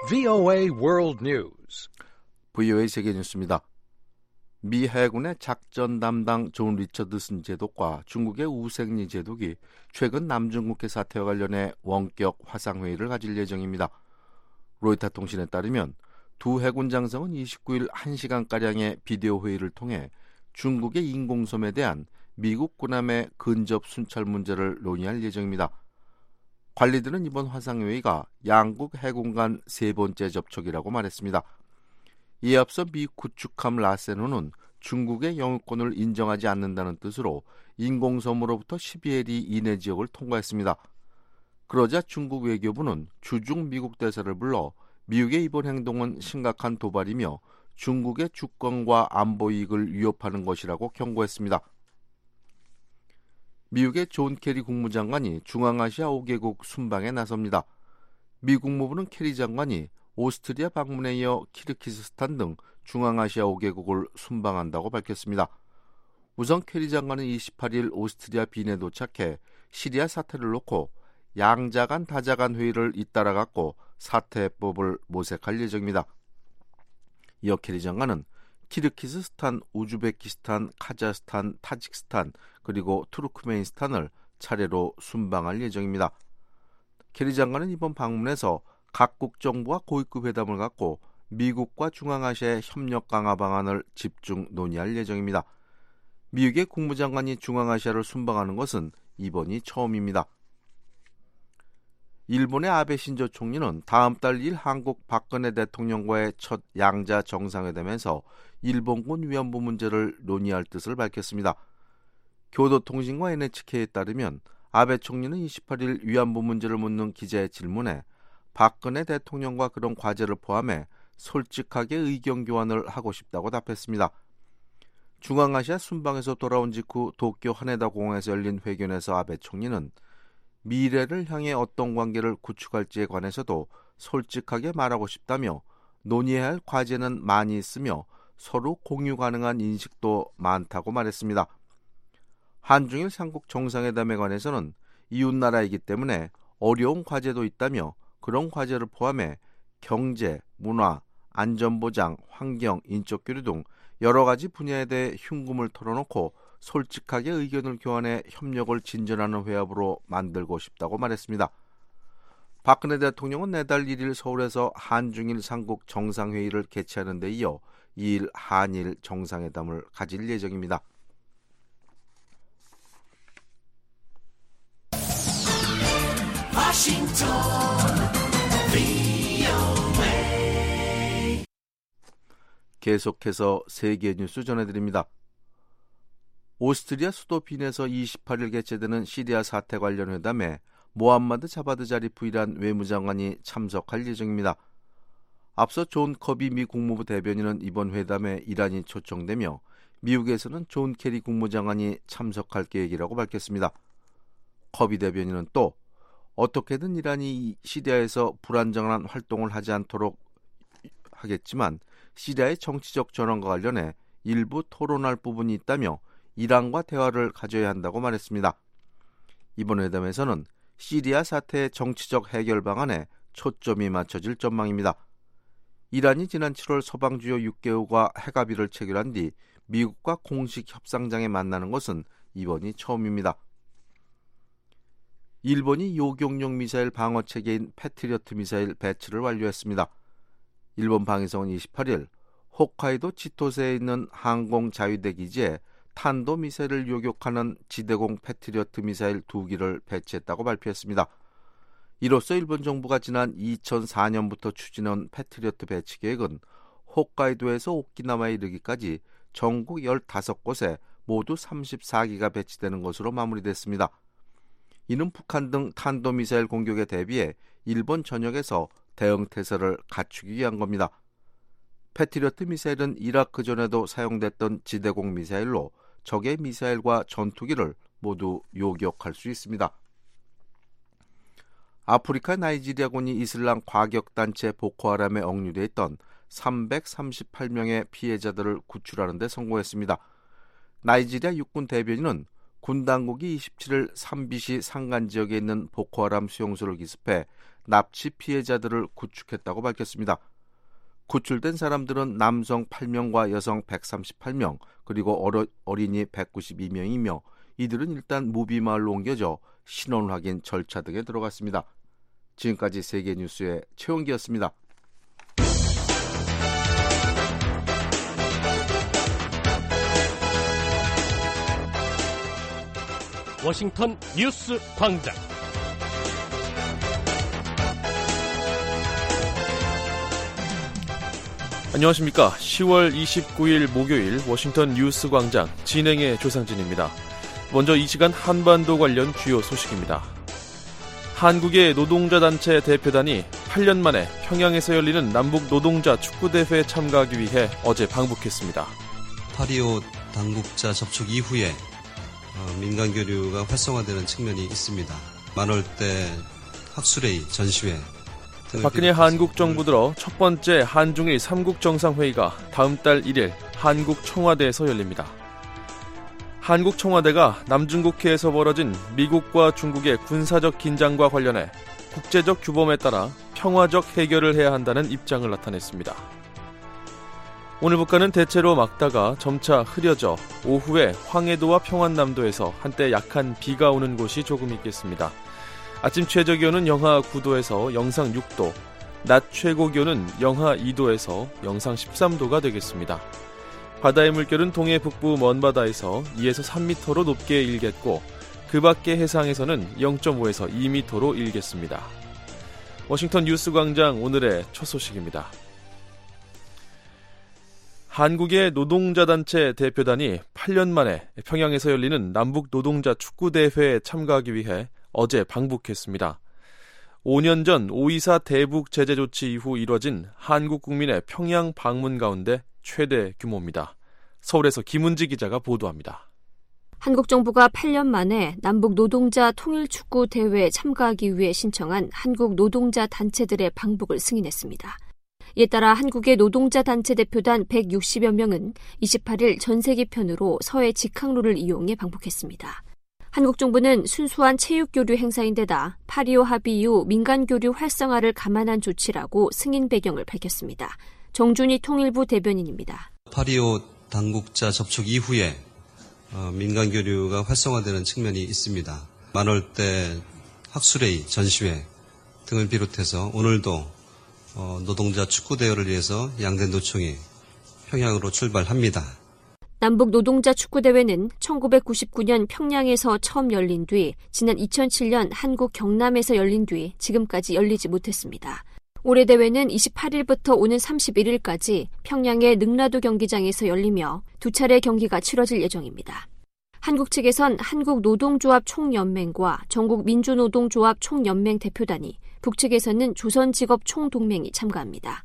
VOA World News. VOA 세계 뉴스입니다. 미 해군의 작전 담당 존 리처드슨 제독과 중국의 우생리 제독이 최근 남중국해 사태와 관련해 원격 화상회의를 가질 예정입니다. 로이터 통신에 따르면 두 해군 장성은 29일 1시간가량의 비디오 회의를 통해 중국의 인공섬에 대한 미국 군함의 근접 순찰 문제를 논의할 예정입니다. 관리들은 이번 화상회의가 양국 해군 간 세 번째 접촉이라고 말했습니다. 이에 앞서 미 구축함 라세노는 중국의 영유권을 인정하지 않는다는 뜻으로 인공섬으로부터 12해리 이내 지역을 통과했습니다. 그러자 중국 외교부는 주중 미국 대사를 불러 미국의 이번 행동은 심각한 도발이며 중국의 주권과 안보 이익을 위협하는 것이라고 경고했습니다. 미국의 존 케리 국무장관이 중앙아시아 5개국 순방에 나섭니다. 미 국무부는 케리 장관이 오스트리아 방문에 이어 키르기스스탄 등 중앙아시아 5개국을 순방한다고 밝혔습니다. 우선 케리 장관은 28일 오스트리아 빈에 도착해 시리아 사태를 놓고 양자 간 다자 간 회의를 잇따라 갖고 사태 해법을 모색할 예정입니다. 이어 케리 장관은 키르기스스탄, 우즈베키스탄, 카자흐스탄, 타지키스탄 그리고 투르크메니스탄을 차례로 순방할 예정입니다. 케리 장관은 이번 방문에서 각국 정부와 고위급 회담을 갖고 미국과 중앙아시아의 협력 강화 방안을 집중 논의할 예정입니다. 미국의 국무장관이 중앙아시아를 순방하는 것은 이번이 처음입니다. 일본의 아베 신조 총리는 다음 달 2일 한국 박근혜 대통령과의 첫 양자 정상회담에서 일본군 위안부 문제를 논의할 뜻을 밝혔습니다. 교도통신과 NHK에 따르면 아베 총리는 28일 위안부 문제를 묻는 기자의 질문에 박근혜 대통령과 그런 과제를 포함해 솔직하게 의견 교환을 하고 싶다고 답했습니다. 중앙아시아 순방에서 돌아온 직후 도쿄 하네다 공항에서 열린 회견에서 아베 총리는 미래를 향해 어떤 관계를 구축할지에 관해서도 솔직하게 말하고 싶다며 논의해야 할 과제는 많이 있으며 서로 공유 가능한 인식도 많다고 말했습니다. 한중일 삼국 정상회담에 관해서는 이웃나라이기 때문에 어려운 과제도 있다며 그런 과제를 포함해 경제, 문화, 안전보장, 환경, 인적 교류 등 여러 가지 분야에 대해 흉금을 털어놓고 솔직하게 의견을 교환해 협력을 진전하는 회합으로 만들고 싶다고 말했습니다. 박근혜 대통령은 내달 1일 서울에서 한중일 삼국 정상회의를 개최하는 데 이어 2일 한일 정상회담을 가질 예정입니다. 계속해서 세계 뉴스 전해드립니다. 오스트리아 수도 빈에서 28일 개최되는 시리아 사태 관련 회담에 모함마드 자바드 자리프 이란 외무장관이 참석할 예정입니다. 앞서 존 커비 미 국무부 대변인은 이번 회담에 이란이 초청되며 미국에서는 존 케리 국무장관이 참석할 계획이라고 밝혔습니다. 커비 대변인은 또 어떻게든 이란이 시리아에서 불안정한 활동을 하지 않도록 하겠지만 시리아의 정치적 전환과 관련해 일부 토론할 부분이 있다며 이란과 대화를 가져야 한다고 말했습니다. 이번 회담에서는 시리아 사태의 정치적 해결 방안에 초점이 맞춰질 전망입니다. 이란이 지난 7월 서방 주요 6개국과 핵합의를 체결한 뒤 미국과 공식 협상장에 만나는 것은 이번이 처음입니다. 일본이 요격용 미사일 방어 체계인 패트리어트 미사일 배치를 완료했습니다. 일본 방위성은 28일 홋카이도 치토세에 있는 항공 자위대 기지에 탄도 미사일을 요격하는 지대공 패트리어트 미사일 2기를 배치했다고 발표했습니다. 이로써 일본 정부가 지난 2004년부터 추진한 패트리어트 배치 계획은 홋카이도에서 오키나와에 이르기까지 전국 15곳에 모두 34기가 배치되는 것으로 마무리됐습니다. 이는 북한 등 탄도미사일 공격에 대비해 일본 전역에서 대응 태세를 갖추기 위한 겁니다. 패트리어트 미사일은 이라크 전에도 사용됐던 지대공 미사일로 적의 미사일과 전투기를 모두 요격할 수 있습니다. 아프리카 나이지리아군이 이슬람 과격단체 보코하람에 억류돼 있던 338명의 피해자들을 구출하는 데 성공했습니다. 나이지리아 육군 대변인은 군 당국이 27일 삼비시 산간 지역에 있는 보코하람 수용소를 기습해 납치 피해자들을 구축했다고 밝혔습니다. 구출된 사람들은 남성 8명과 여성 138명, 그리고 어린이 192명이며 이들은 일단 무비마을로 옮겨져 신원 확인 절차 등에 들어갔습니다. 지금까지 세계뉴스의 최원기였습니다. 워싱턴 뉴스 광장. 안녕하십니까. 10월 29일 목요일 워싱턴 뉴스 광장 진행의 조상진입니다. 먼저 이 시간 한반도 관련 주요 소식입니다. 한국의 노동자단체 대표단이 8년 만에 평양에서 열리는 남북 노동자 축구대회에 참가하기 위해 어제 방북했습니다. 8.25 당국자 접촉 이후에 민간 교류가 활성화되는 측면이 있습니다. 만월대 학술회의, 전시회. 박근혜 한국 정부 들어 첫 번째 한중일 3국 정상회의가 다음 달 1일 한국 청와대에서 열립니다. 한국 청와대가 남중국해에서 벌어진 미국과 중국의 군사적 긴장과 관련해 국제적 규범에 따라 평화적 해결을 해야 한다는 입장을 나타냈습니다. 오늘 북한은 대체로 맑다가 점차 흐려져 오후에 황해도와 평안남도에서 한때 약한 비가 오는 곳이 조금 있겠습니다. 아침 최저기온은 영하 9도에서 영상 6도, 낮 최고기온은 영하 2도에서 영상 13도가 되겠습니다. 바다의 물결은 동해 북부 먼바다에서 2에서 3m로 높게 일겠고 그 밖의 해상에서는 0.5에서 2m로 일겠습니다. 워싱턴 뉴스 광장 오늘의 첫 소식입니다. 한국의 노동자단체 대표단이 8년 만에 평양에서 열리는 남북 노동자 축구대회에 참가하기 위해 어제 방북했습니다. 5년 전 5.24 대북 제재 조치 이후 이뤄진 한국 국민의 평양 방문 가운데 최대 규모입니다. 서울에서 김은지 기자가 보도합니다. 한국 정부가 8년 만에 남북 노동자 통일축구 대회에 참가하기 위해 신청한 한국 노동자 단체들의 방북을 승인했습니다. 이에 따라 한국의 노동자 단체 대표단 160여 명은 28일 전세기 편으로 서해 직항로를 이용해 방북했습니다. 한국 정부는 순수한 체육교류 행사인데다 8.25 합의 이후 민간교류 활성화를 감안한 조치라고 승인 배경을 밝혔습니다. 정준희 통일부 대변인입니다. 8.25 당국자 접촉 이후에 민간교류가 활성화되는 측면이 있습니다. 만월대 학술회의, 전시회 등을 비롯해서 오늘도 노동자 축구대회를 위해서 양대 노총이 평양으로 출발합니다. 남북 노동자 축구대회는 1999년 평양에서 처음 열린 뒤 지난 2007년 한국 경남에서 열린 뒤 지금까지 열리지 못했습니다. 올해 대회는 28일부터 오는 31일까지 평양의 능라도 경기장에서 열리며 두 차례 경기가 치러질 예정입니다. 한국 측에선 한국노동조합 총연맹과 전국민주노동조합 총연맹 대표단이, 북측에서는 조선직업 총동맹이 참가합니다.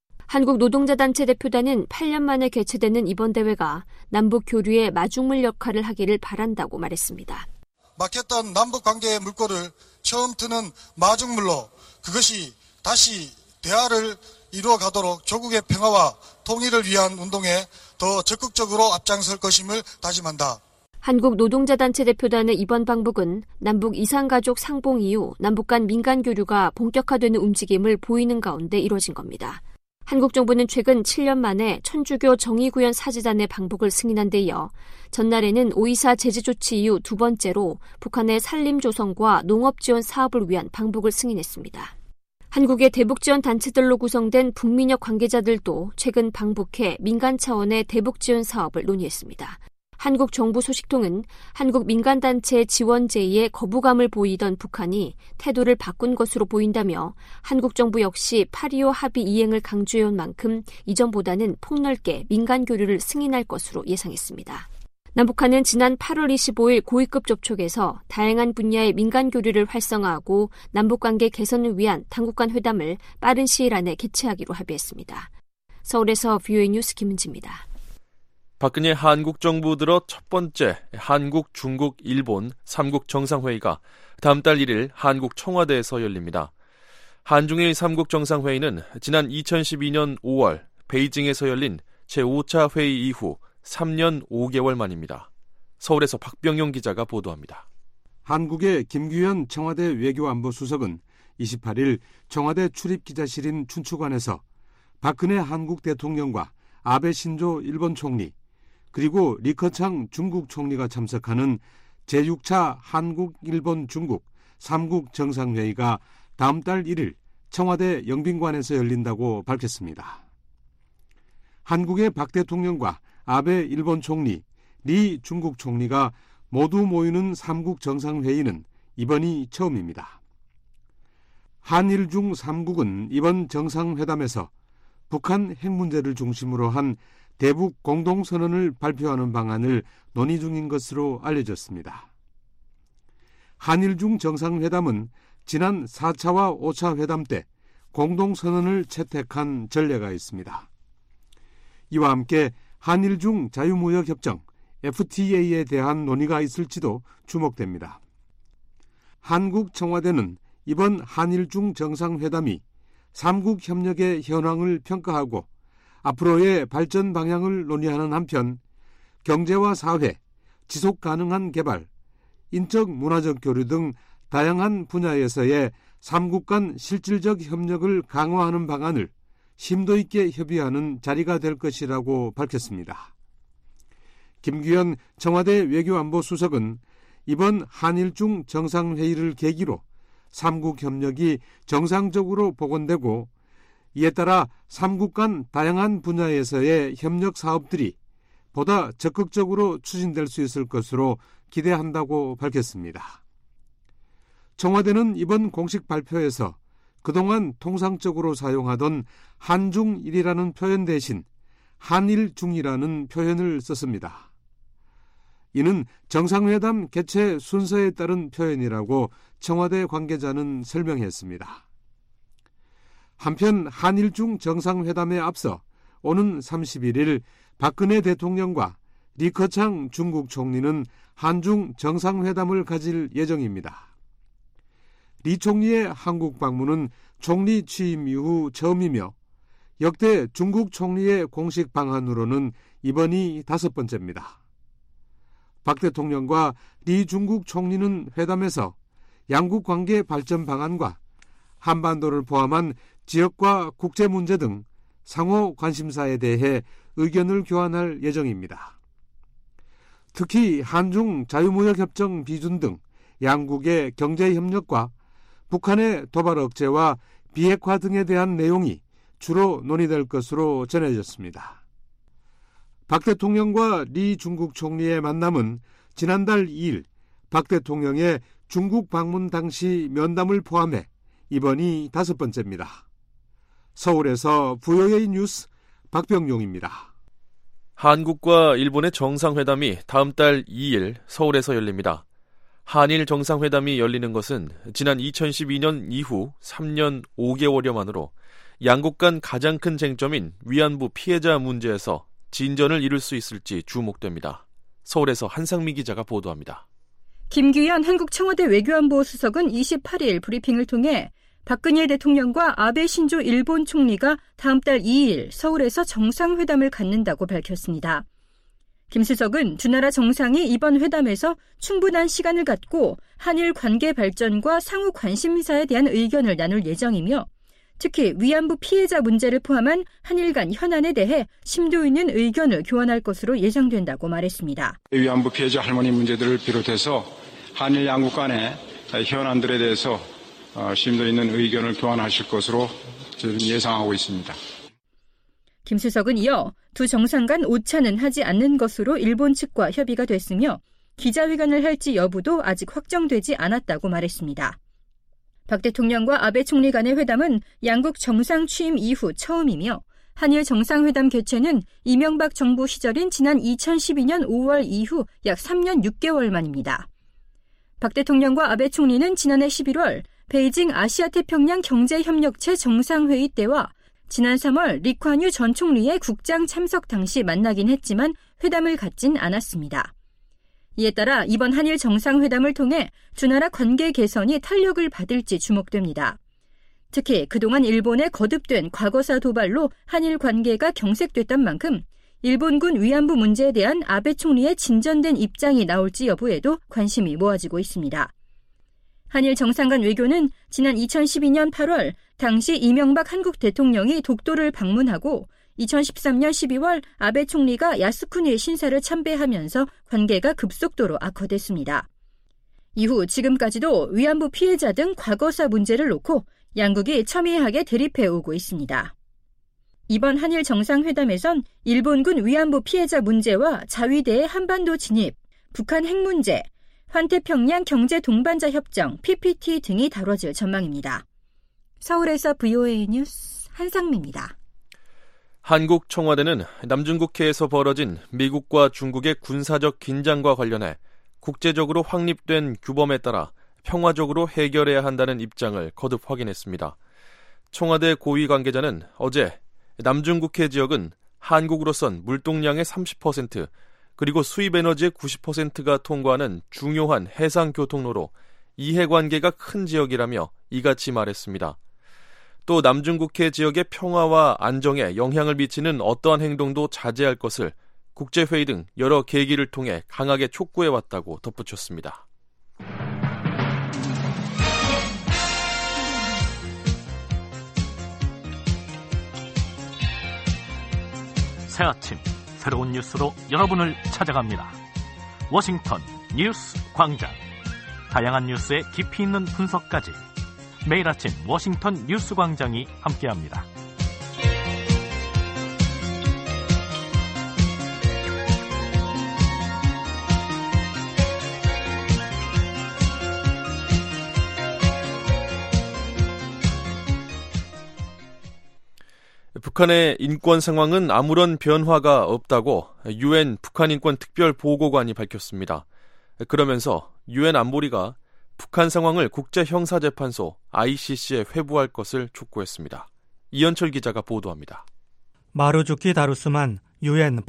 한국노동자단체 대표단은 8년 만에 개최되는 이번 대회가 남북 교류의 마중물 역할을 하기를 바란다고 말했습니다. 막혔던 남북관계의 물꼬를 처음 트는 마중물로 그것이 다시 대화를 이루어가도록 조국의 평화와 통일을 위한 운동에 더 적극적으로 앞장설 것임을 다짐한다. 한국노동자단체 대표단의 이번 방북은 남북 이산가족 상봉 이후 남북 간 민간교류가 본격화되는 움직임을 보이는 가운데 이뤄진 겁니다. 한국 정부는 최근 7년 만에 천주교 정의구현 사제단의 방북을 승인한 데 이어 전날에는 5.24 제재 조치 이후 두 번째로 북한의 산림조성과 농업지원 사업을 위한 방북을 승인했습니다. 한국의 대북지원 단체들로 구성된 북민역 관계자들도 최근 방북해 민간 차원의 대북지원 사업을 논의했습니다. 한국 정부 소식통은 한국 민간단체 지원 제의에 거부감을 보이던 북한이 태도를 바꾼 것으로 보인다며 한국 정부 역시 8.25 합의 이행을 강조해온 만큼 이전보다는 폭넓게 민간 교류를 승인할 것으로 예상했습니다. 남북한은 지난 8월 25일 고위급 접촉에서 다양한 분야의 민간 교류를 활성화하고 남북관계 개선을 위한 당국 간 회담을 빠른 시일 안에 개최하기로 합의했습니다. 서울에서 VOA 뉴스 김은지입니다. 박근혜 한국 정부 들어 첫 번째 한국, 중국, 일본 3국 정상회의가 다음 달 1일 한국 청와대에서 열립니다. 한중일 3국 정상회의는 지난 2012년 5월 베이징에서 열린 제5차 회의 이후 3년 5개월 만입니다. 서울에서 박병용 기자가 보도합니다. 한국의 김규현 청와대 외교안보수석은 28일 청와대 출입기자실인 춘추관에서 박근혜 한국 대통령과 아베 신조 일본 총리 그리고 리커창 중국 총리가 참석하는 제6차 한국, 일본, 중국 3국 정상회의가 다음 달 1일 청와대 영빈관에서 열린다고 밝혔습니다. 한국의 박 대통령과 아베 일본 총리, 리 중국 총리가 모두 모이는 3국 정상회의는 이번이 처음입니다. 한일 중 3국은 이번 정상회담에서 북한 핵 문제를 중심으로 한 대북 공동선언을 발표하는 방안을 논의 중인 것으로 알려졌습니다. 한일 중 정상회담은 지난 4차와 5차 회담 때 공동선언을 채택한 전례가 있습니다. 이와 함께 한일 중 자유무역협정 FTA에 대한 논의가 있을지도 주목됩니다. 한국 청와대는 이번 한일 중 정상회담이 3국 협력의 현황을 평가하고 앞으로의 발전 방향을 논의하는 한편 경제와 사회, 지속 가능한 개발, 인적 문화적 교류 등 다양한 분야에서의 3국 간 실질적 협력을 강화하는 방안을 심도 있게 협의하는 자리가 될 것이라고 밝혔습니다. 김규현 청와대 외교안보수석은 이번 한일 중 정상회의를 계기로 3국 협력이 정상적으로 복원되고 이에 따라 3국 간 다양한 분야에서의 협력 사업들이 보다 적극적으로 추진될 수 있을 것으로 기대한다고 밝혔습니다. 청와대는 이번 공식 발표에서 그동안 통상적으로 사용하던 한중일이라는 표현 대신 한일중이라는 표현을 썼습니다. 이는 정상회담 개최 순서에 따른 표현이라고 청와대 관계자는 설명했습니다. 한편 한일중 정상회담에 앞서 오는 31일 박근혜 대통령과 리커창 중국 총리는 한중 정상회담을 가질 예정입니다. 리 총리의 한국 방문은 총리 취임 이후 처음이며 역대 중국 총리의 공식 방한으로는 이번이 5번째입니다. 박 대통령과 리 중국 총리는 회담에서 양국 관계 발전 방안과 한반도를 포함한 지역과 국제 문제 등 상호 관심사에 대해 의견을 교환할 예정입니다. 특히 한중 자유무역협정 비준 등 양국의 경제협력과 북한의 도발 억제와 비핵화 등에 대한 내용이 주로 논의될 것으로 전해졌습니다. 박 대통령과 리 중국 총리의 만남은 지난달 2일 박 대통령의 중국 방문 당시 면담을 포함해 이번이 5번째입니다. 서울에서 VOA 뉴스 박병용입니다. 한국과 일본의 정상회담이 다음 달 2일 서울에서 열립니다. 한일 정상회담이 열리는 것은 지난 2012년 이후 3년 5개월여 만으로 양국 간 가장 큰 쟁점인 위안부 피해자 문제에서 진전을 이룰 수 있을지 주목됩니다. 서울에서 한상미 기자가 보도합니다. 김규현 한국 청와대 외교안보 수석은 28일 브리핑을 통해 박근혜 대통령과 아베 신조 일본 총리가 다음 달 2일 서울에서 정상회담을 갖는다고 밝혔습니다. 김 수석은 두 나라 정상이 이번 회담에서 충분한 시간을 갖고 한일 관계 발전과 상호 관심사에 대한 의견을 나눌 예정이며 특히 위안부 피해자 문제를 포함한 한일 간 현안에 대해 심도 있는 의견을 교환할 것으로 예상된다고 말했습니다. 위안부 피해자 할머니 문제들을 비롯해서 한일 양국 간의 현안들에 대해서 심도 있는 의견을 교환하실 것으로 저는 예상하고 있습니다. 김 수석은 이어 두 정상 간 오차는 하지 않는 것으로 일본 측과 협의가 됐으며 기자회견을 할지 여부도 아직 확정되지 않았다고 말했습니다. 박 대통령과 아베 총리 간의 회담은 양국 정상 취임 이후 처음이며 한일 정상회담 개최는 이명박 정부 시절인 지난 2012년 5월 이후 약 3년 6개월 만입니다. 박 대통령과 아베 총리는 지난해 11월 베이징 아시아태평양 경제협력체 정상회의 때와 지난 3월 리콴유 전 총리의 국장 참석 당시 만나긴 했지만 회담을 갖진 않았습니다. 이에 따라 이번 한일 정상회담을 통해 두 나라 관계 개선이 탄력을 받을지 주목됩니다. 특히 그동안 일본의 거듭된 과거사 도발로 한일 관계가 경색됐던 만큼 일본군 위안부 문제에 대한 아베 총리의 진전된 입장이 나올지 여부에도 관심이 모아지고 있습니다. 한일 정상 간 외교는 지난 2012년 8월 당시 이명박 한국 대통령이 독도를 방문하고 2013년 12월 아베 총리가 야스쿠니 신사를 참배하면서 관계가 급속도로 악화됐습니다. 이후 지금까지도 위안부 피해자 등 과거사 문제를 놓고 양국이 첨예하게 대립해오고 있습니다. 이번 한일 정상회담에선 일본군 위안부 피해자 문제와 자위대의 한반도 진입, 북한 핵 문제, 환태평양 경제 동반자 협정, PPT 등이 다뤄질 전망입니다. 서울에서 VOA 뉴스 한상미입니다. 한국 청와대는 남중국해에서 벌어진 미국과 중국의 군사적 긴장과 관련해 국제적으로 확립된 규범에 따라 평화적으로 해결해야 한다는 입장을 거듭 확인했습니다. 청와대 고위 관계자는 어제 남중국해 지역은 한국으로선 물동량의 30% 그리고 수입 에너지의 90%가 통과하는 중요한 해상 교통로로 이해관계가 큰 지역이라며 이같이 말했습니다. 또 남중국해 지역의 평화와 안정에 영향을 미치는 어떠한 행동도 자제할 것을 국제회의 등 여러 계기를 통해 강하게 촉구해왔다고 덧붙였습니다. 새 아침 새로운 뉴스로 여러분을 찾아갑니다. 워싱턴 뉴스 광장. 다양한 뉴스의 깊이 있는 분석까지 매일 아침 워싱턴 뉴스 광장이 함께합니다. 북한의 인권 상황은 아무런 변화가 없다고 UN 북한인권특별보고관이 밝혔습니다. 그러면서 UN 안보리가 북한 상황을 국제형사재판소 ICC에 회부할 것을 촉구했습니다. 이현철 기자가 보도합니다. 마루주키 다루스만 UN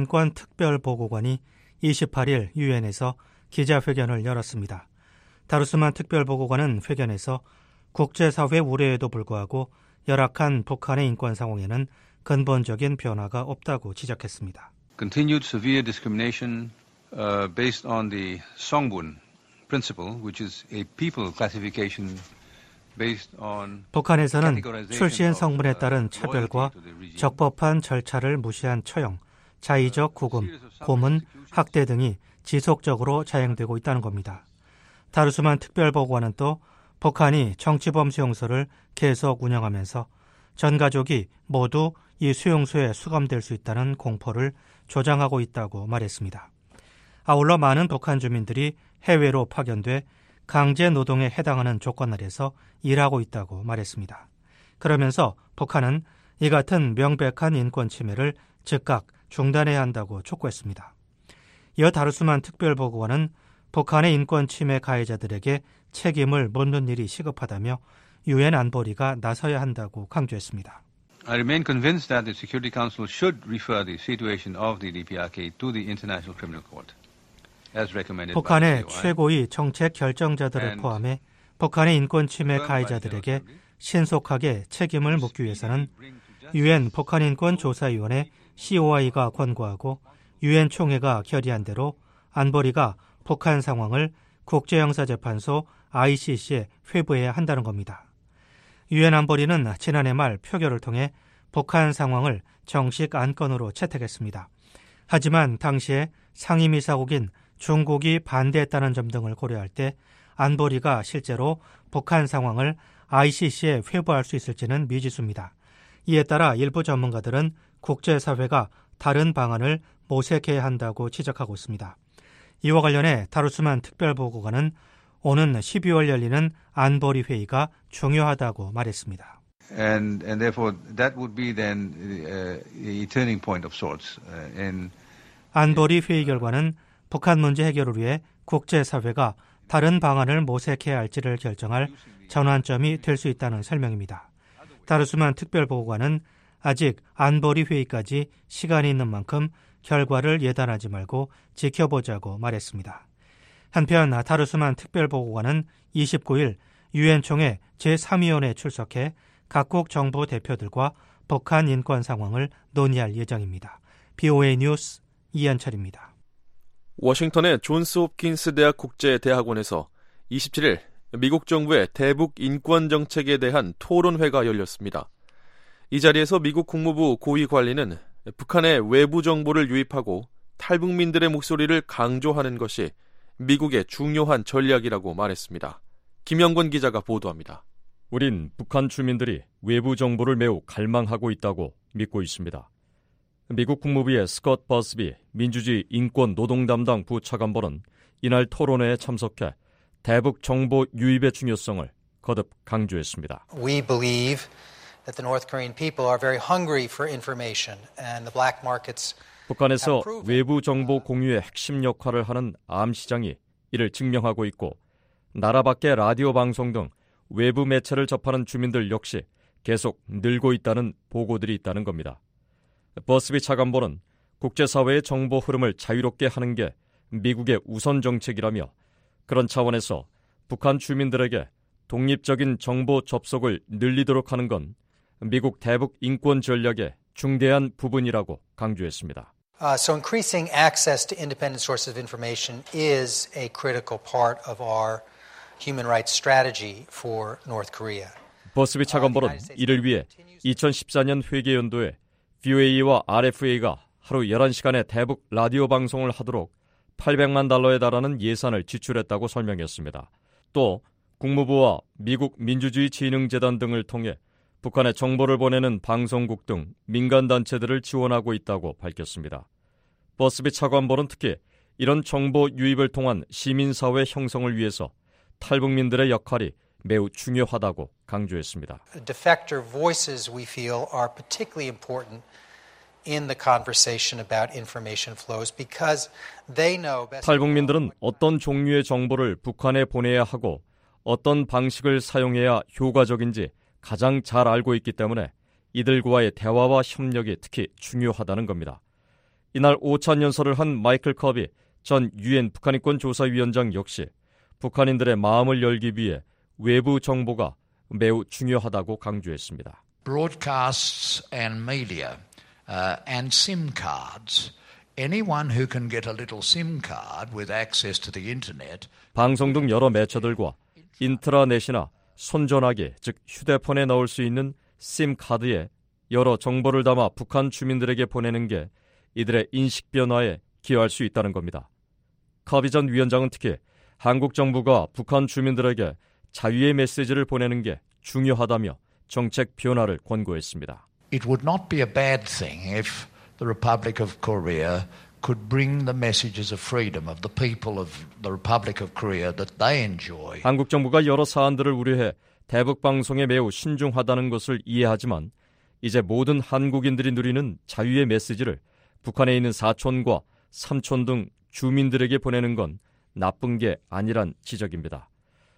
북한인권특별보고관이 28일 UN에서 기자회견을 열었습니다. 다루스만 특별보고관은 회견에서 국제사회 우려에도 불구하고 열악한 북한의 인권 상황에는 근본적인 변화가 없다고 지적했습니다. Continued severe discrimination based on the Songbun principle, which is a people classification based on 북한에서는 출신 성분에 따른 차별과 적법한 절차를 무시한 처형, 자의적 구금, 고문, 학대 등이 지속적으로 자행되고 있다는 겁니다. 다루스만 특별보고관은 또 북한이 정치범 수용소를 계속 운영하면서 전 가족이 모두 이 수용소에 수감될 수 있다는 공포를 조장하고 있다고 말했습니다. 아울러 많은 북한 주민들이 해외로 파견돼 강제 노동에 해당하는 조건 아래서 일하고 있다고 말했습니다. 그러면서 북한은 이 같은 명백한 인권 침해를 즉각 중단해야 한다고 촉구했습니다. 이어 다루스만 특별보고관은 북한의 인권 침해 가해자들에게 책임을 묻는 일이 시급하다며 UN 안보리가 나서야 한다고 강조했습니다. I remain convinced that the Security Council should refer the situation of the DPRK to the International Criminal Court, as recommended by 북한의 the COI. 최고위 정책 결정자들을 포함해 북한의 인권 침해 가해자들에게 신속하게 책임을 묻기 위해서는 UN 북한인권조사위원회 COI가 권고하고 UN 총회가 결의한 대로 안보리가 북한 상황을 국제형사재판소 ICC에 회부해야 한다는 겁니다. UN 안보리는 지난해 말 표결을 통해 북한 상황을 정식 안건으로 채택했습니다. 하지만 당시에 상임이사국인 중국이 반대했다는 점 등을 고려할 때 안보리가 실제로 북한 상황을 ICC에 회부할 수 있을지는 미지수입니다. 이에 따라 일부 전문가들은 국제사회가 다른 방안을 모색해야 한다고 지적하고 있습니다. 이와 관련해 다루스만 특별보고관은 오는 12월 열리는 안보리 회의가 중요하다고 말했습니다. And therefore that would be then a turning point of sorts. 안보리 회의 결과는 북한 문제 해결을 위해 국제사회가 다른 방안을 모색해야 할지를 결정할 전환점이 될 수 있다는 설명입니다. 다루스만 특별보고관은 아직 안보리 회의까지 시간이 있는 만큼 결과를 예단하지 말고 지켜보자고 말했습니다. 한편 다루스만 특별보고관은 29일 UN 총회 제3위원회에 출석해 각국 정부 대표들과 북한 인권 상황을 논의할 예정입니다. BOA 뉴스 이한철입니다. 워싱턴의 존스 홉킨스 대학 국제대학원에서 27일 미국 정부의 대북 인권 정책에 대한 토론회가 열렸습니다. 이 자리에서 미국 국무부 고위 관리는 북한의 외부 정보를 유입하고 탈북민들의 목소리를 강조하는 것이 미국의 중요한 전략이라고 말했습니다. 김영권 기자가 보도합니다. 우린 북한 주민들이 외부 정보를 매우 갈망하고 있다고 믿고 있습니다. 미국 국무부의 스콧 버스비 민주주의 인권 노동 담당 부차관보는 이날 토론회에 참석해 대북 정보 유입의 중요성을 거듭 강조했습니다. We believe that the North Korean people are very hungry for information and the black markets. 북한에서 외부 정보 공유의 핵심 역할을 하는 암 시장이 이를 증명하고 있고 나라 밖의 라디오 방송 등 외부 매체를 접하는 주민들 역시 계속 늘고 있다는 보고들이 있다는 겁니다. 버스비 차관보는 국제사회의 정보 흐름을 자유롭게 하는 게 미국의 우선 정책이라며 그런 차원에서 북한 주민들에게 독립적인 정보 접속을 늘리도록 하는 건 미국 대북 인권 전략의 중대한 부분이라고 강조했습니다. So increasing access to independent sources of information is a critical part of our human rights strategy for North Korea. 버스비 차관보는 이를 위해 2014년 회계연도에 VOA와 RFA가 하루 11시간의 대북 라디오 방송을 하도록 $800만 달러에 달하는 예산을 지출했다고 설명했습니다. 또 국무부와 미국 민주주의진흥재단 등을 통해 북한에 정보를 보내는 방송국 등 민간단체들을 지원하고 있다고 밝혔습니다. 버스비 차관보는 특히 이런 정보 유입을 통한 시민사회 형성을 위해서 탈북민들의 역할이 매우 중요하다고 강조했습니다. Defector voices we feel are particularly important in the conversation about information flows because they know best. 탈북민들은 어떤 종류의 정보를 북한에 보내야 하고 어떤 방식을 사용해야 효과적인지 가장 잘 알고 있기 때문에 이들과의 대화와 협력이 특히 중요하다는 겁니다. 이날 오찬연설을 한 마이클 커비 전 유엔 북한인권 조사위원장 역시 북한인들의 마음을 열기 위해 외부 정보가 매우 중요하다고 강조했습니다. Broadcasts and media and SIM cards. Anyone who can get a little SIM card with access to the internet. 방송 등 여러 매체들과 인트라넷이나 손전화기, 즉 휴대폰에 넣을 수 있는 심 카드에 여러 정보를 담아 북한 주민들에게 보내는 게 이들의 인식 변화에 기여할 수 있다는 겁니다. 커비 전 위원장은 특히 한국 정부가 북한 주민들에게 자유의 메시지를 보내는 게 중요하다며 정책 변화를 권고했습니다. It would not be a bad thing if the Republic of Korea could bring the messages of freedom of the people of the Republic of Korea that they enjoy. 한국 정부가 여러 사안들을 우려해 대북 방송에 매우 신중하다는 것을 이해하지만 이제 모든 한국인들이 누리는 자유의 메시지를 북한에 있는 사촌과 삼촌 등 주민들에게 보내는 건 나쁜 게 아니란 지적입니다.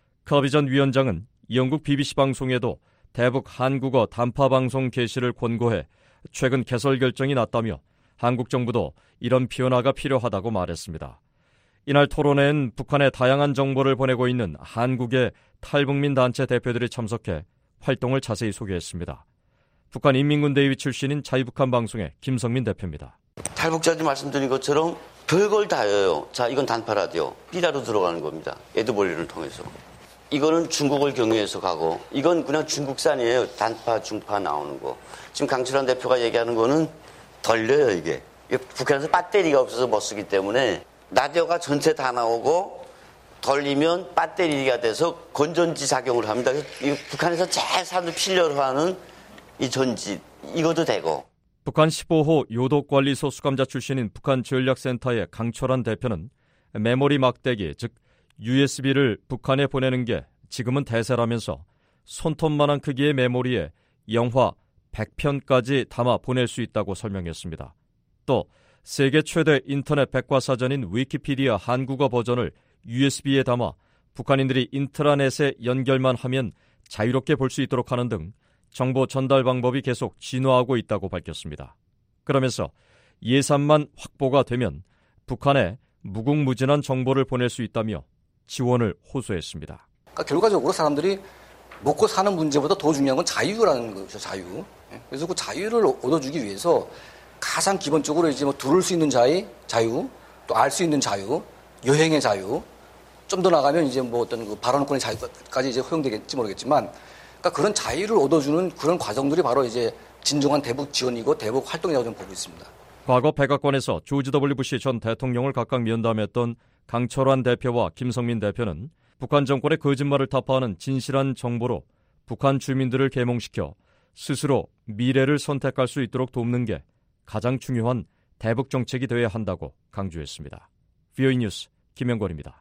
커비 전 위원장은 영국 BBC 방송에도 대북 한국어 단파 방송 개시를 권고해 최근 개설 결정이 났다며 한국 정부도 이런 변화가 필요하다고 말했습니다. 이날 토론회엔 북한에 다양한 정보를 보내고 있는 한국의 탈북민 단체 대표들이 참석해 활동을 자세히 소개했습니다. 북한 인민군대위 출신인 자유북한 방송의 김성민 대표입니다. 탈북자들 말씀드린 것처럼 별걸 다 해요. 자, 이건 단파 라디오. 삐라로 들어가는 겁니다. 에드벌리를 통해서. 이거는 중국을 경유해서 가고 이건 그냥 중국산이에요. 단파, 중파 나오는 거. 지금 강철환 대표가 얘기하는 거는 덜려요, 이게. 북한에서 배터리가 없어서 못 쓰기 때문에 라디오가 전체 다 나오고 덜리면 배터리가 돼서 건전지 작용을 합니다. 북한에서 제일 사람들 필요로 하는 이 전지, 이것도 되고. 북한 15호 요독관리소 수감자 출신인 북한전략센터의 강철환 대표는 메모리 막대기, 즉 USB를 북한에 보내는 게 지금은 대세라면서 손톱만한 크기의 메모리에 영화 100편까지 담아 보낼 수 있다고 설명했습니다. 또 세계 최대 인터넷 백과사전인 위키피디아 한국어 버전을 USB에 담아 북한인들이 인트라넷에 연결만 하면 자유롭게 볼 수 있도록 하는 등 정보 전달 방법이 계속 진화하고 있다고 밝혔습니다. 그러면서 예산만 확보가 되면 북한에 무궁무진한 정보를 보낼 수 있다며 지원을 호소했습니다. 그러니까 결과적으로 사람들이 먹고 사는 문제보다 더 중요한 건 자유라는 거죠. 자유. 그래서 그 자유를 얻어주기 위해서 가장 기본적으로 이제 뭐 두를 수 있는 자유, 또 알 수 있는 자유, 여행의 자유, 좀 더 나가면 이제 뭐 어떤 그 발언권의 자유까지 이제 허용되겠지 모르겠지만, 그러니까 그런 자유를 얻어주는 그런 과정들이 바로 이제 진정한 대북 지원이고 대북 활동이라고 저는 보고 있습니다. 과거 백악관에서 조지 W. 부시 전 대통령을 각각 면담했던 강철환 대표와 김성민 대표는 북한 정권의 거짓말을 타파하는 진실한 정보로 북한 주민들을 계몽시켜 스스로 미래를 선택할 수 있도록 돕는 게 가장 중요한 대북 정책이 되어야 한다고 강조했습니다. VOA 뉴스 김영권입니다.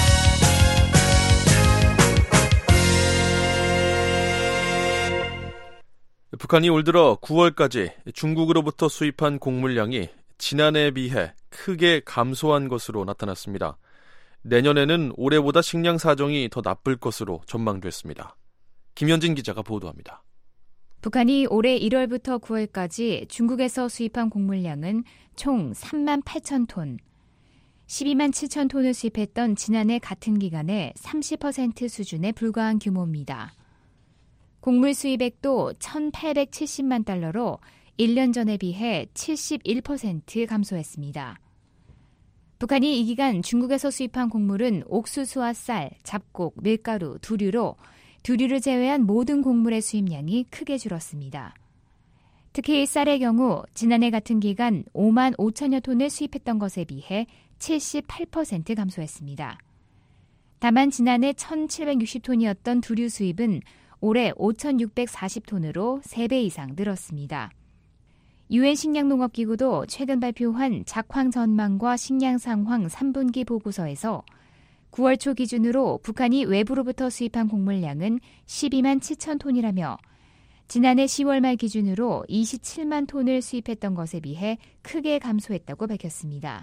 북한이 올 들어 9월까지 중국으로부터 수입한 곡물량이 지난해에 비해 크게 감소한 것으로 나타났습니다. 내년에는 올해보다 식량 사정이 더 나쁠 것으로 전망됐습니다. 김현진 기자가 보도합니다. 북한이 올해 1월부터 9월까지 중국에서 수입한 곡물량은 총 3만 8천 톤, 12만 7천 톤을 수입했던 지난해 같은 기간의 30% 수준에 불과한 규모입니다. 곡물 수입액도 1,870만 달러로 1년 전에 비해 71% 감소했습니다. 북한이 이 기간 중국에서 수입한 곡물은 옥수수와 쌀, 잡곡, 밀가루, 두류로 두류를 제외한 모든 곡물의 수입량이 크게 줄었습니다. 특히 쌀의 경우 지난해 같은 기간 5만 5천여 톤을 수입했던 것에 비해 78% 감소했습니다. 다만 지난해 1,760톤이었던 두류 수입은 올해 5,640톤으로 3배 이상 늘었습니다. 유엔 식량농업기구도 최근 발표한 작황 전망과 식량 상황 3분기 보고서에서 9월 초 기준으로 북한이 외부로부터 수입한 곡물량은 12만 7천 톤이라며 지난해 10월 말 기준으로 27만 톤을 수입했던 것에 비해 크게 감소했다고 밝혔습니다.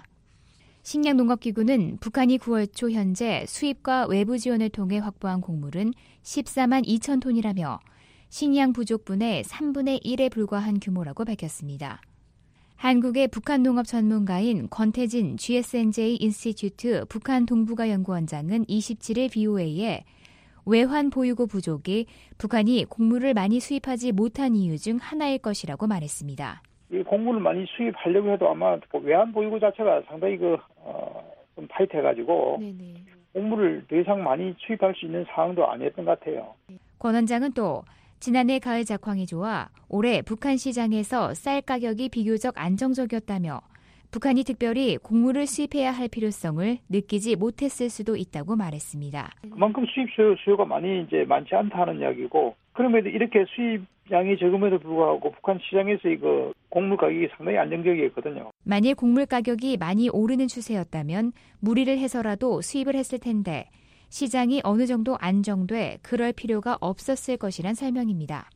식량농업기구는 북한이 9월 초 현재 수입과 외부 지원을 통해 확보한 곡물은 14만 2천 톤이라며 식량 부족분의 3분의 1에 불과한 규모라고 밝혔습니다. 한국의 북한 농업 전문가인 권태진 GSNJ 인스티튜트 북한 동북아 연구원장은 27일 BOA에 외환 보유고 부족이 북한이 곡물을 많이 수입하지 못한 이유 중 하나일 것이라고 말했습니다. 이 곡물을 많이 수입하려고 해도 아마 외환 보유고 자체가 상당히 좀 타이트해가지고 곡물을 더 이상 많이 수입할 수 있는 상황도 아니었던 것 같아요. 권 원장은 또 지난해 가을 작황이 좋아 올해 북한 시장에서 쌀 가격이 비교적 안정적이었다며 북한이 특별히 곡물을 수입해야 할 필요성을 느끼지 못했을 수도 있다고 말했습니다. 그만큼 수입 수요가 많지 않다는 이야기고, 그럼에도 이렇게 수입량이 적음에도 불구하고 북한 시장에서 이거 곡물 가격이 상당히 안정적이었거든요. 만일 곡물 가격이 많이 오르는 추세였다면 무리를 해서라도 수입을 했을 텐데 시장이 어느 정도 안정돼 그럴 필요가 없었을 것이란 설명입니다.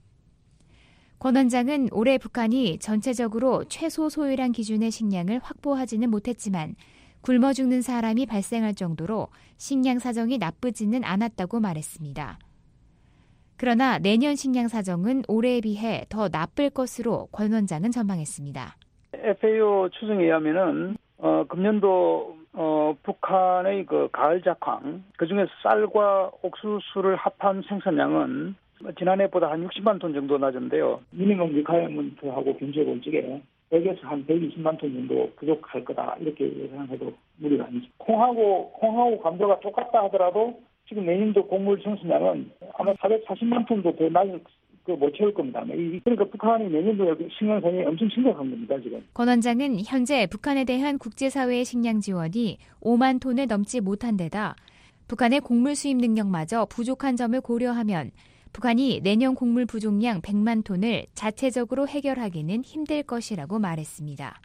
권 원장은 올해 북한이 전체적으로 최소 소요량 기준의 식량을 확보하지는 못했지만 굶어 죽는 사람이 발생할 정도로 식량 사정이 나쁘지는 않았다고 말했습니다. 그러나 내년 식량 사정은 올해에 비해 더 나쁠 것으로 권 원장은 전망했습니다. FAO 추정에 의하면은 금년도 북한의 가을 작황, 그중에서 쌀과 옥수수를 합한 생산량은 지난해보다 한 60만 톤 정도 낮은데요. 미니멈 리콰이어먼트하고 경제원 쪽에 100에서 한 120만 톤 정도 부족할 거다, 이렇게 예상해도 무리가 아니죠. 콩하고 감자가 똑같다 하더라도 지금 내년도 곡물 생산량은 아마 440만 톤도 더 낮을 못 채울 겁니다. 그러니까 북한이 내년도에 식량 사정이 엄청 심각한 겁니다, 지금. 권 원장은 현재 북한에 대한 국제사회의 식량 지원이 5만 톤을 넘지 못한 데다 북한의 곡물 수입 능력마저 부족한 점을 고려하면 북한이 내년 곡물 부족량 100만 톤을 자체적으로 해결하기는 힘들 것이라고 말했습니다.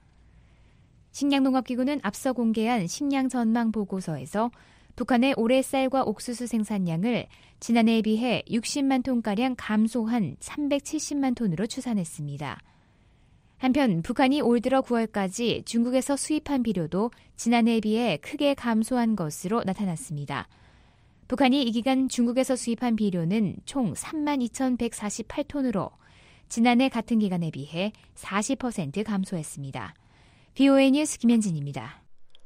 식량농업기구는 앞서 공개한 식량 전망 보고서에서 북한의 올해 쌀과 옥수수 생산량을 지난해에 비해 60만 톤가량 감소한 370만 톤으로 추산했습니다. 한편 북한이 올 들어 9월까지 중국에서 수입한 비료도 지난해에 비해 크게 감소한 것으로 나타났습니다. 북한이 이 기간 중국에서 수입한 비료는 총 32,148톤으로 지난해 같은 기간에 비해 40% 감소했습니다. BOA 뉴스 김현진입니다.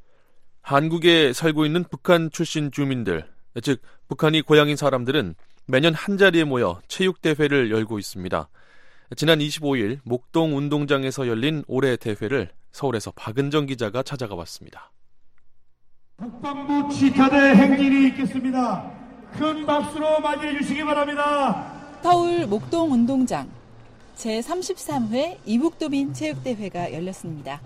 한국에 살고 있는 북한 출신 주민들, 즉 북한이 고향인 사람들은 매년 한자리에 모여 체육대회를 열고 있습니다. 지난 25일 목동 운동장에서 열린 올해 대회를 서울에서 박은정 기자가 찾아가 봤습니다. 국방부 취타대 행진이 있겠습니다. 큰 박수로 맞이해 주시기 바랍니다. 서울 목동 운동장 제33회 이북도민 체육대회가 열렸습니다.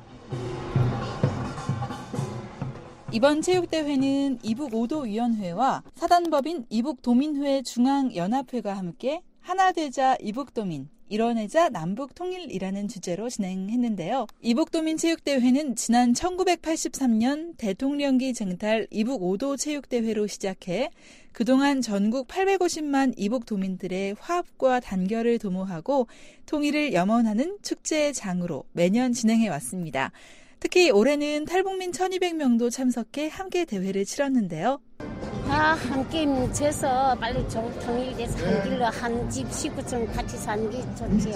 이번 체육대회는 이북오도위원회와 사단법인 이북도민회 중앙연합회가 함께 하나되자 이북도민, 일원하자 남북통일이라는 주제로 진행했는데요. 이북도민 체육대회는 지난 1983년 대통령기 쟁탈 이북5도 체육대회로 시작해 그동안 전국 850만 이북도민들의 화합과 단결을 도모하고 통일을 염원하는 축제의 장으로 매년 진행해 왔습니다. 특히 올해는 탈북민 1200명도 참석해 함께 대회를 치렀는데요. 다 함께 뭉쳐서 빨리 통일돼서 한 길로 한 집 식구처럼 같이 사는 게 좋지요.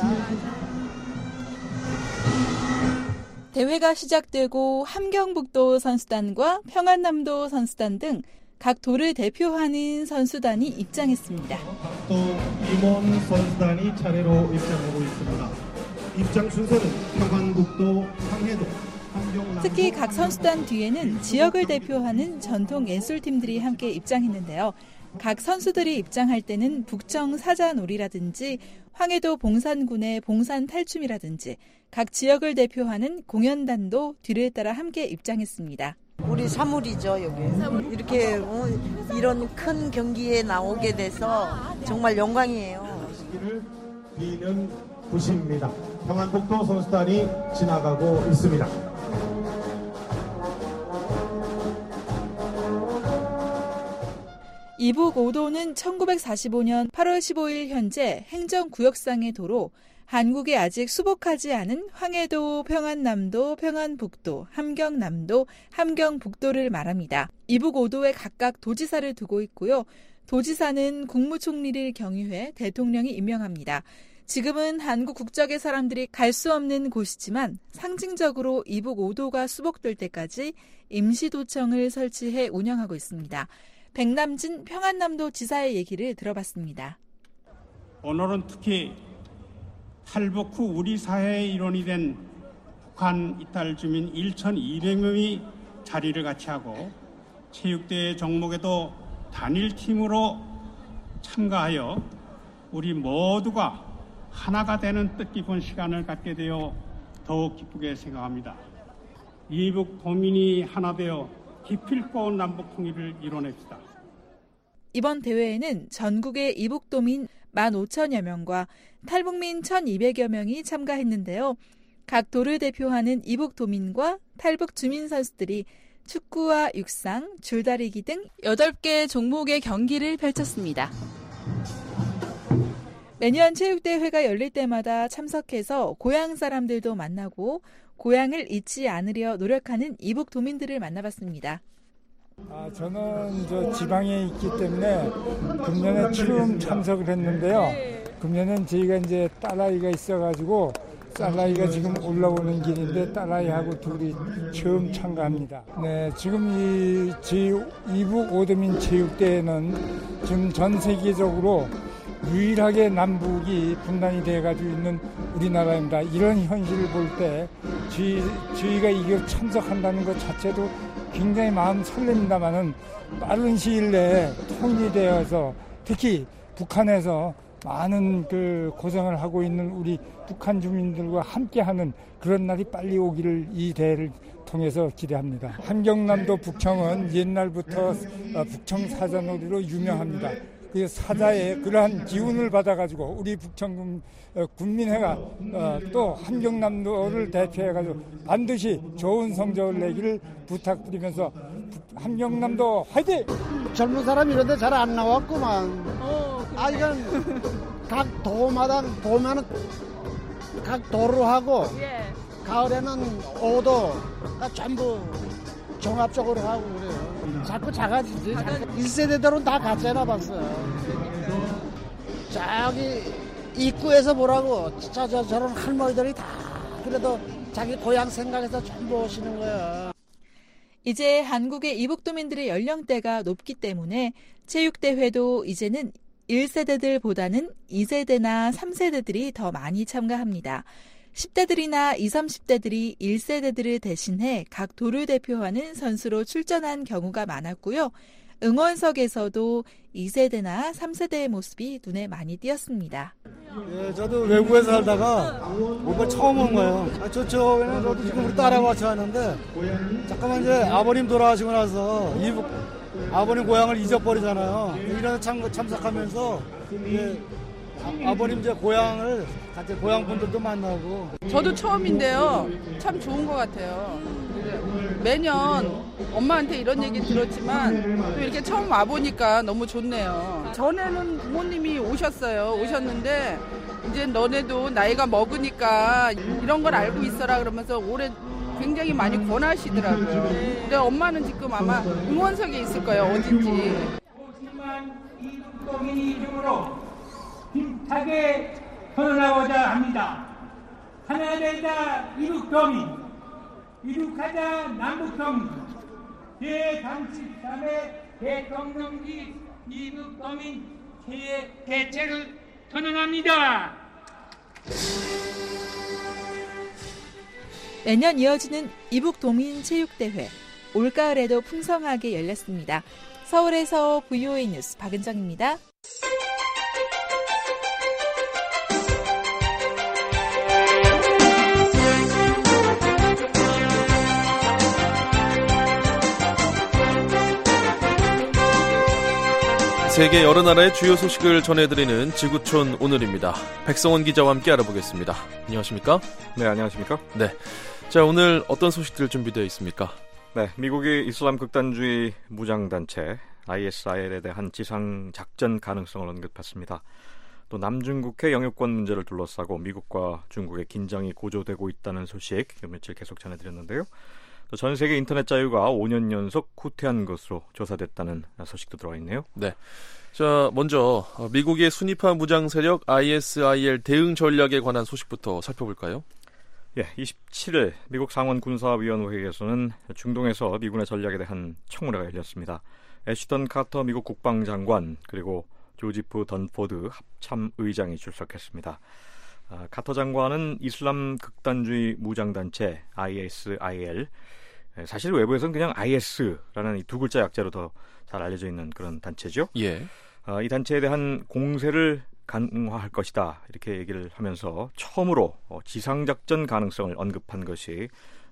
대회가 시작되고 함경북도 선수단과 평안남도 선수단 등 각 도를 대표하는 선수단이 입장했습니다. 또 임원 선수단이 차례로 입장하고 있습니다. 입장 순서는 평안북도, 황해도, 특히 각 선수단 뒤에는 지역을 대표하는 전통 예술팀들이 함께 입장했는데요. 각 선수들이 입장할 때는 북청 사자놀이라든지 황해도 봉산군의 봉산탈춤이라든지 각 지역을 대표하는 공연단도 뒤를 따라 함께 입장했습니다. 우리 사물이죠, 여기. 이렇게 이런 큰 경기에 나오게 돼서 정말 영광이에요. 비는 굿입니다. 평안북도 선수단이 지나가고 있습니다. 이북5도는 1945년 8월 15일 현재 행정구역상의 도로 한국에 아직 수복하지 않은 황해도, 평안남도, 평안북도, 함경남도, 함경북도를 말합니다. 이북5도에 각각 도지사를 두고 있고요. 도지사는 국무총리를 경유해 대통령이 임명합니다. 지금은 한국 국적의 사람들이 갈 수 없는 곳이지만 상징적으로 이북5도가 수복될 때까지 임시도청을 설치해 운영하고 있습니다. 백남진 평안남도 지사의 얘기를 들어봤습니다. 오늘은 특히 탈북 후 우리 사회의 일원이 된 북한 이탈 주민 1,200명이 자리를 같이 하고 체육대회 종목에도 단일팀으로 참가하여 우리 모두가 하나가 되는 뜻깊은 시간을 갖게 되어 더욱 기쁘게 생각합니다. 이북 도민이 하나 되어 기필코 남북 통일을 이뤄냅시다. 이번 대회에는 전국의 이북도민 15,000여 명과 탈북민 1,200여 명이 참가했는데요. 각 도를 대표하는 이북도민과 탈북 주민 선수들이 축구와 육상, 줄다리기 등 8개 종목의 경기를 펼쳤습니다. 매년 체육대회가 열릴 때마다 참석해서 고향 사람들도 만나고 고향을 잊지 않으려 노력하는 이북도민들을 만나봤습니다. 저는 지방에 있기 때문에 금년에 처음 참석을 했는데요. 금년엔 저희가 이제 딸아이가 있어가지고 딸아이가 지금 올라오는 길인데 딸아이하고 둘이 처음 참가합니다. 네, 지금 이북 오도민 체육대회는 지금 전 세계적으로 유일하게 남북이 분단이 돼가지고 있는 우리나라입니다. 이런 현실을 볼 때 저희가 이거 참석한다는 것 자체도 굉장히 마음 설렙니다만은 빠른 시일 내에 통일이 되어서 특히 북한에서 많은 고생을 하고 있는 우리 북한 주민들과 함께하는 그런 날이 빨리 오기를 이 대회를 통해서 기대합니다. 함경남도 북청은 옛날부터 북청 사자놀이로 유명합니다. 그 사자의 그러한 기운을 받아가지고 우리 북청 군민회가 또 함경남도를 대표해가지고 반드시 좋은 성적을 내기를 부탁드리면서 함경남도 화이팅! 젊은 사람 이런데 잘 안 나왔구만. 이건 각 도마다 보면은 각 도로 하고 가을에는 5도 전부 종합적으로 하고 그래요. 자꾸 작아지지. 1세대들은 다 가짜나 봤어. 저기 입구에서 보라고 저런 할머니들이 다 그래도 자기 고향 생각해서 전부 오시는 거야. 이제 한국의 이북도민들의 연령대가 높기 때문에 체육대회도 이제는 1세대들보다는 2세대나 3세대들이 더 많이 참가합니다. 10대들이나 20, 30대들이 1세대들을 대신해 각 도를 대표하는 선수로 출전한 경우가 많았고요. 응원석에서도 2세대나 3세대의 모습이 눈에 많이 띄었습니다. 예, 저도 외국에서 살다가 이번 처음 온 거예요. 저도 지금 우리 딸하고 같이 왔는데 잠깐만 이제 아버님 돌아가시고 나서 아버님 고향을 잊어버리잖아요. 이런 참석하면서 이제 아버님 이제 고향을 같이 고향 분들도 만나고. 저도 처음인데요. 참 좋은 것 같아요. 매년 엄마한테 이런 얘기 들었지만 또 이렇게 처음 와보니까 너무 좋네요. 전에는 부모님이 오셨는데 이제 너네도 나이가 먹으니까 이런 걸 알고 있어라 그러면서 올해 굉장히 많이 권하시더라고요. 근데 엄마는 지금 아마 응원석에 있을 거예요. 어딘지. 50만 이북도민이 이름으로 힘차게 선언하고자 합니다. 하나 되자 이북도민, 이북하자 남북도민, 제33회 대통령기 이북도민 개최를 선언합니다. 매년 이어지는 이북도민체육대회, 올가을에도 풍성하게 열렸습니다. 서울에서 VOA 뉴스 박은정입니다. 세계 여러 나라의 주요 소식을 전해드리는 지구촌 오늘입니다. 백성원 기자와 함께 알아보겠습니다. 안녕하십니까? 네, 안녕하십니까? 네. 자, 오늘 어떤 소식들 준비되어 있습니까? 네, 미국이 이슬람 극단주의 무장단체 ISIL에 대한 지상작전 가능성을 언급했습니다. 또 남중국해 영유권 문제를 둘러싸고 미국과 중국의 긴장이 고조되고 있다는 소식 며칠 계속 전해드렸는데요. 또 전 세계 인터넷 자유가 5년 연속 후퇴한 것으로 조사됐다는 소식도 들어와 있네요. 네. 자, 먼저 미국의 순위파 무장 세력 ISIL 대응 전략에 관한 소식부터 살펴볼까요? 예, 27일 미국 상원 군사위원회에서는 중동에서 미군의 전략에 대한 청문회가 열렸습니다. 애쉬턴 카터 미국 국방장관 그리고 조지프 던포드 합참의장이 출석했습니다. 카터 장관은 이슬람 극단주의 무장단체 ISIL, 사실 외부에서는 그냥 IS라는 이 두 글자 약자로 더 잘 알려져 있는 그런 단체죠. 예. 이 단체에 대한 공세를 강화할 것이다 이렇게 얘기를 하면서 처음으로 지상작전 가능성을 언급한 것이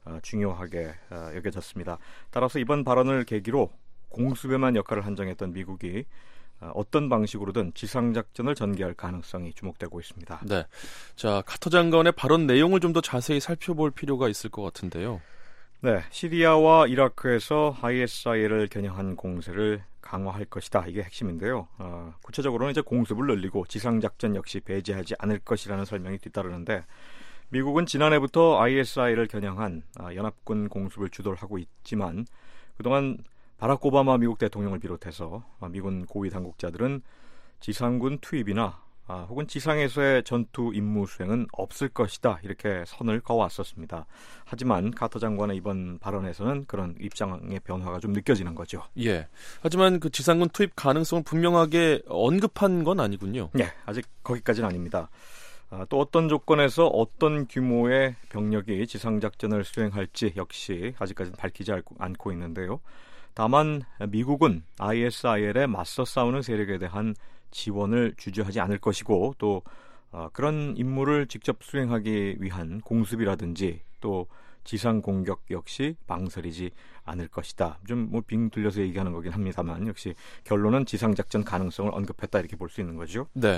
중요하게 여겨졌습니다. 따라서 이번 발언을 계기로 공습에만 역할을 한정했던 미국이 어떤 방식으로든 지상작전을 전개할 가능성이 주목되고 있습니다. 네, 자 카터 장관의 발언 내용을 좀 더 자세히 살펴볼 필요가 있을 것 같은데요. 네, 시리아와 이라크에서 ISIL을 겨냥한 공세를 강화할 것이다. 이게 핵심인데요. 구체적으로는 이제 공습을 늘리고 지상작전 역시 배제하지 않을 것이라는 설명이 뒤따르는데 미국은 지난해부터 ISIL을 겨냥한 연합군 공습을 주도를 하고 있지만 그동안 바락 오바마 미국 대통령을 비롯해서 미군 고위 당국자들은 지상군 투입이나 혹은 지상에서의 전투 임무 수행은 없을 것이다 이렇게 선을 그어왔었습니다. 하지만 카터 장관의 이번 발언에서는 그런 입장의 변화가 좀 느껴지는 거죠. 예. 하지만 그 지상군 투입 가능성을 분명하게 언급한 건 아니군요. 네, 아직 거기까지는 아닙니다. 또 어떤 조건에서 어떤 규모의 병력이 지상작전을 수행할지 역시 아직까지는 밝히지 않고 있는데요. 다만 미국은 ISIL에 맞서 싸우는 세력에 대한 지원을 주저하지 않을 것이고 또 그런 임무를 직접 수행하기 위한 공습이라든지 또 지상 공격 역시 망설이지 않을 것이다. 좀 뭐 빙 돌려서 얘기하는 거긴 합니다만 역시 결론은 지상작전 가능성을 언급했다 이렇게 볼 수 있는 거죠. 네.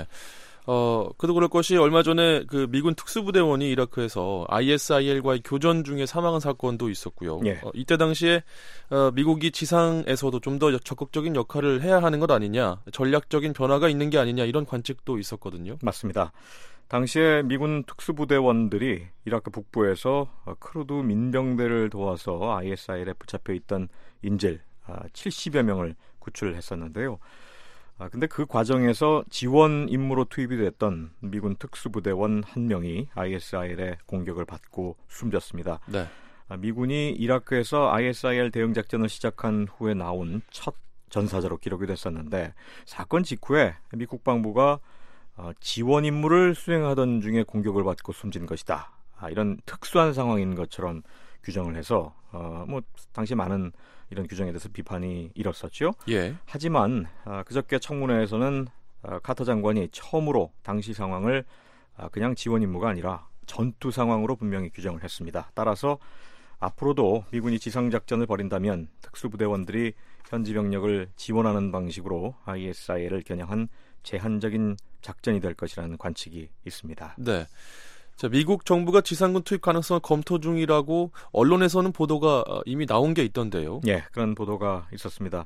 그도 그럴 것이 얼마 전에 그 미군 특수부대원이 이라크에서 ISIL과의 교전 중에 사망한 사건도 있었고요. 예. 이때 당시에 미국이 지상에서도 좀 더 적극적인 역할을 해야 하는 것 아니냐, 전략적인 변화가 있는 게 아니냐 이런 관측도 있었거든요. 맞습니다. 당시에 미군 특수부대원들이 이라크 북부에서 크루드 민병대를 도와서 ISIL에 붙잡혀 있던 인질 70여 명을 구출을 했었는데요. 근데 그 과정에서 지원 임무로 투입이 됐던 미군 특수부대원 한 명이 ISIL의 공격을 받고 숨졌습니다. 네. 미군이 이라크에서 ISIL 대응 작전을 시작한 후에 나온 첫 전사자로 기록이 됐었는데 사건 직후에 미 국방부가 지원 임무를 수행하던 중에 공격을 받고 숨진 것이다. 이런 특수한 상황인 것처럼 규정을 해서 당시 많은 이런 규정에 대해서 비판이 일었었죠. 예. 하지만 그저께 청문회에서는 카터 장관이 처음으로 당시 상황을 그냥 지원 임무가 아니라 전투 상황으로 분명히 규정을 했습니다. 따라서 앞으로도 미군이 지상작전을 벌인다면 특수부대원들이 현지 병력을 지원하는 방식으로 ISI를 겨냥한 제한적인 작전이 될 것이라는 관측이 있습니다. 네. 자, 미국 정부가 지상군 투입 가능성을 검토 중이라고 언론에서는 보도가 이미 나온 게 있던데요. 예, 그런 보도가 있었습니다.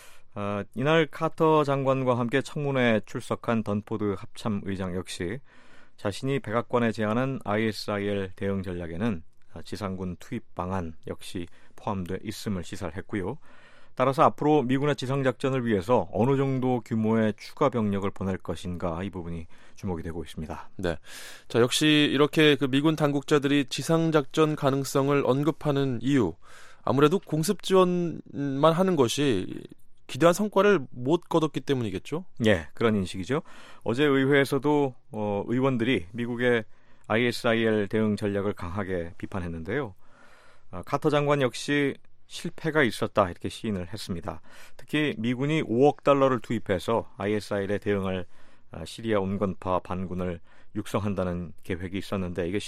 이날 카터 장관과 함께 청문회에 출석한 던포드 합참의장 역시 자신이 백악관에 제안한 ISIL 대응 전략에는 지상군 투입 방안 역시 포함되어 있음을 시사했고요. 따라서 앞으로 미군의 지상작전을 위해서 어느 정도 규모의 추가 병력을 보낼 것인가 이 부분이 주목이 되고 있습니다. 네, 자 역시 이렇게 그 미군 당국자들이 지상작전 가능성을 언급하는 이유, 아무래도 공습 지원만 하는 것이 기대한 성과를 못 거뒀기 때문이겠죠? 예, 그런 인식이죠. 어제 의회에서도 의원들이 미국의 ISIL 대응 전략을 강하게 비판했는데요. 카터 장관 역시 실패가 있었다 이렇게 시인을 했습니다. 특히 미군이 5억 달러를 투입해서 ISIL에 대응할 시리아 온건파 반군을 육성한다는 계획이 있었는데 이게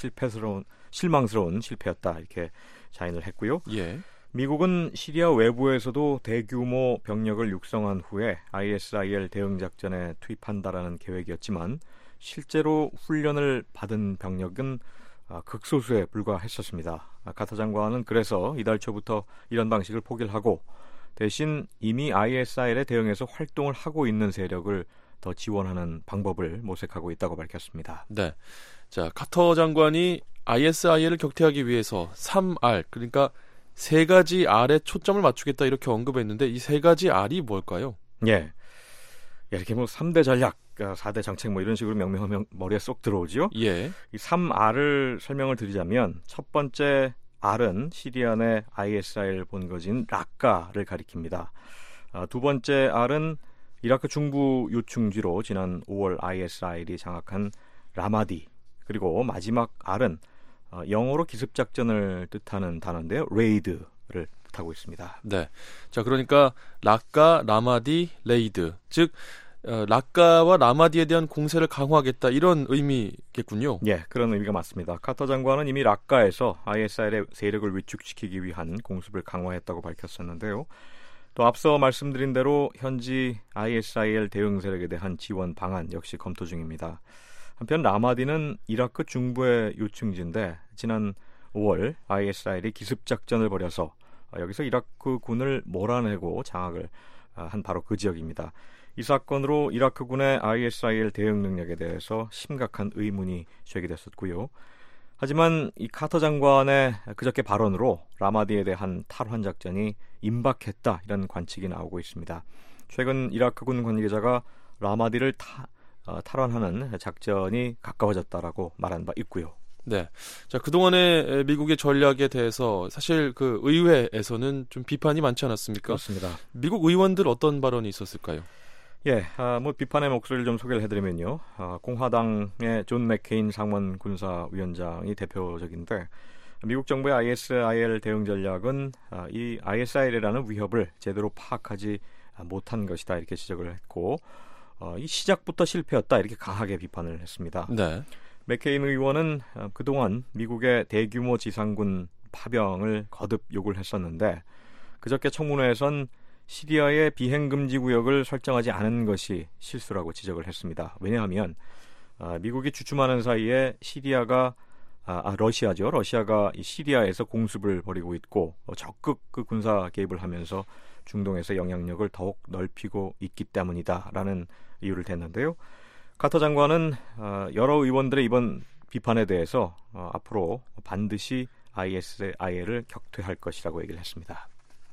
실망스러운 실패였다 이렇게 자인을 했고요. 예. 미국은 시리아 외부에서도 대규모 병력을 육성한 후에 ISIL 대응 작전에 투입한다라는 계획이었지만 실제로 훈련을 받은 병력은 극소수에 불과했었습니다. 카터 장관은 그래서 이달 초부터 이런 방식을 포기를 하고 대신 이미 ISIL에 대응해서 활동을 하고 있는 세력을 더 지원하는 방법을 모색하고 있다고 밝혔습니다. 네, 자 카터 장관이 ISIL을 격퇴하기 위해서 3R 그러니까 세 가지 R에 초점을 맞추겠다 이렇게 언급했는데 이 세 가지 R이 뭘까요? 예, 이렇게 3대 전략, 4대 정책 이런 식으로 명명하면 머리에 쏙 들어오죠. 예. 이 3R을 설명을 드리자면 첫 번째 R은 시리아 내 ISIL 본거지인 락카를 가리킵니다. 두 번째 R은 이라크 중부 요충지로 지난 5월 ISIL이 장악한 라마디, 그리고 마지막 R은 영어로 기습작전을 뜻하는 단어인데요. 레이드를 뜻하고 있습니다. 네, 자 그러니까 락카, 라마디, 레이드, 즉 락카와 라마디에 대한 공세를 강화하겠다 이런 의미겠군요. 예, 그런 의미가 맞습니다. 카터 장관은 이미 락카에서 ISIL의 세력을 위축시키기 위한 공습을 강화했다고 밝혔었는데요. 또 앞서 말씀드린 대로 현지 ISIL 대응 세력에 대한 지원 방안 역시 검토 중입니다. 한편 라마디는 이라크 중부의 요충지인데 지난 5월 ISIL이 기습작전을 벌여서 여기서 이라크 군을 몰아내고 장악을 한 바로 그 지역입니다. 이 사건으로 이라크군의 ISIL 대응 능력에 대해서 심각한 의문이 제기됐었고요. 하지만 이 카터 장관의 그저께 발언으로 라마디에 대한 탈환 작전이 임박했다 이런 관측이 나오고 있습니다. 최근 이라크군 관계자가 라마디를 탈환하는 작전이 가까워졌다라고 말한 바 있고요. 네, 자 그동안의 미국의 전략에 대해서 사실 그 의회에서는 좀 비판이 많지 않았습니까? 그렇습니다. 미국 의원들 어떤 발언이 있었을까요? 예, 비판의 목소리를 좀 소개를 해드리면요. 공화당의 존 맥케인 상원 군사위원장이 대표적인데 미국 정부의 ISIL 대응 전략은 이 ISIL이라는 위협을 제대로 파악하지 못한 것이다 이렇게 지적을 했고 이 시작부터 실패였다 이렇게 강하게 비판을 했습니다. 네. 맥케인 의원은 그동안 미국의 대규모 지상군 파병을 거듭 요구를 했었는데 그저께 청문회에선 시리아의 비행금지 구역을 설정하지 않은 것이 실수라고 지적을 했습니다. 왜냐하면 미국이 주춤하는 사이에 러시아죠. 러시아가 이 시리아에서 공습을 벌이고 있고 적극 그 군사 개입을 하면서 중동에서 영향력을 더욱 넓히고 있기 때문이다라는 이유를 댔는데요. 카터 장관은 여러 의원들의 이번 비판에 대해서 앞으로 반드시 ISIL을 격퇴할 것이라고 얘기를 했습니다.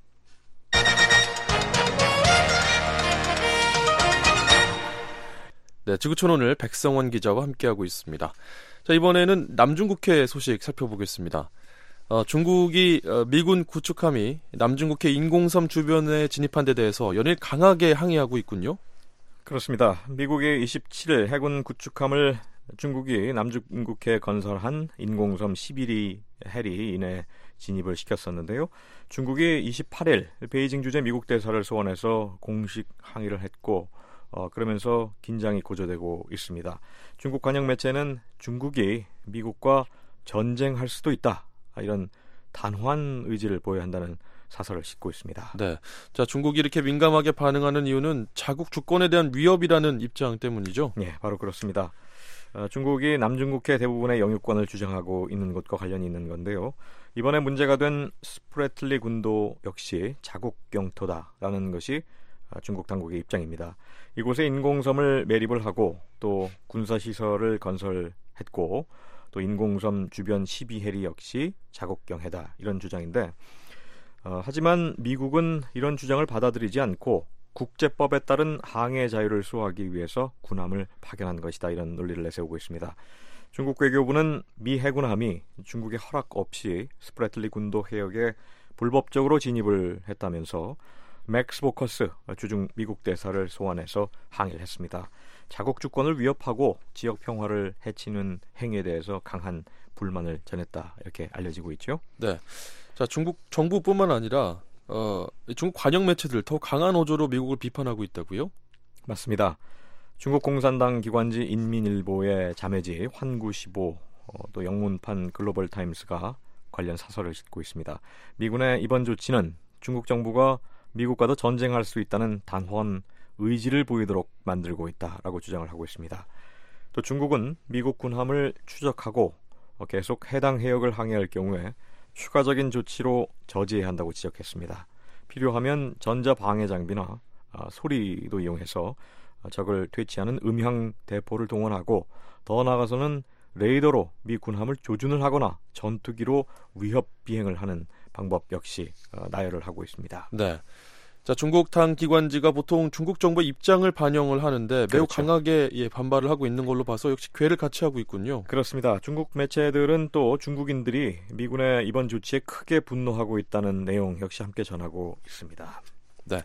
네, 지구촌 오늘 백성원 기자와 함께하고 있습니다. 자, 이번에는 남중국해 소식 살펴보겠습니다. 중국이 미군 구축함이 남중국해 인공섬 주변에 진입한 데 대해서 연일 강하게 항의하고 있군요. 그렇습니다. 미국이 27일 해군 구축함을 중국이 남중국해에 건설한 인공섬 11위 해리 이내 진입을 시켰었는데요. 중국이 28일 베이징 주재 미국 대사를 소환해서 공식 항의를 했고 그러면서 긴장이 고조되고 있습니다. 중국 관영 매체는 중국이 미국과 전쟁할 수도 있다, 이런 단호한 의지를 보여야 한다는 사설을 싣고 있습니다. 네, 자, 중국이 이렇게 민감하게 반응하는 이유는 자국 주권에 대한 위협이라는 입장 때문이죠. 네, 바로 그렇습니다. 중국이 남중국해 대부분의 영유권을 주장하고 있는 것과 관련이 있는 건데요. 이번에 문제가 된 스프래틀리 군도 역시 자국 영토다라는 것이 중국 당국의 입장입니다. 이곳에 인공섬을 매립을 하고 또 군사시설을 건설했고 또 인공섬 주변 12해리 역시 자국 영해다, 이런 주장인데 하지만 미국은 이런 주장을 받아들이지 않고 국제법에 따른 항해 자유를 수호하기 위해서 군함을 파견한 것이다, 이런 논리를 내세우고 있습니다. 중국 외교부는 미 해군함이 중국의 허락 없이 스프래틀리 군도 해역에 불법적으로 진입을 했다면서 맥스 보커스 주중 미국 대사를 소환해서 항의를 했습니다. 자국 주권을 위협하고 지역 평화를 해치는 행위에 대해서 강한 불만을 전했다, 이렇게 알려지고 있죠. 네, 자, 중국 정부뿐만 아니라 중국 관영 매체들 더 강한 어조로 미국을 비판하고 있다고요? 맞습니다. 중국 공산당 기관지 인민일보의 자매지 환구시보, 또 영문판 글로벌타임스가 관련 사설을 싣고 있습니다. 미군의 이번 조치는 중국 정부가 미국과도 전쟁할 수 있다는 단호한 의지를 보이도록 만들고 있다라고 주장을 하고 있습니다. 또 중국은 미국 군함을 추적하고 계속 해당 해역을 항해할 경우에 추가적인 조치로 저지해야 한다고 지적했습니다. 필요하면 전자방해 장비나 소리도 이용해서 적을 퇴치하는 음향 대포를 동원하고 더 나아가서는 레이더로 미 군함을 조준을 하거나 전투기로 위협 비행을 하는 방법 역시 나열을 하고 있습니다. 네. 자, 중국 당 기관지가 보통 중국 정부의 입장을 반영을 하는데 매우 그렇죠. 강하게 반발을 하고 있는 걸로 봐서 역시 궤를 같이 하고 있군요. 그렇습니다. 중국 매체들은 또 중국인들이 미군의 이번 조치에 크게 분노하고 있다는 내용 역시 함께 전하고 있습니다. 네.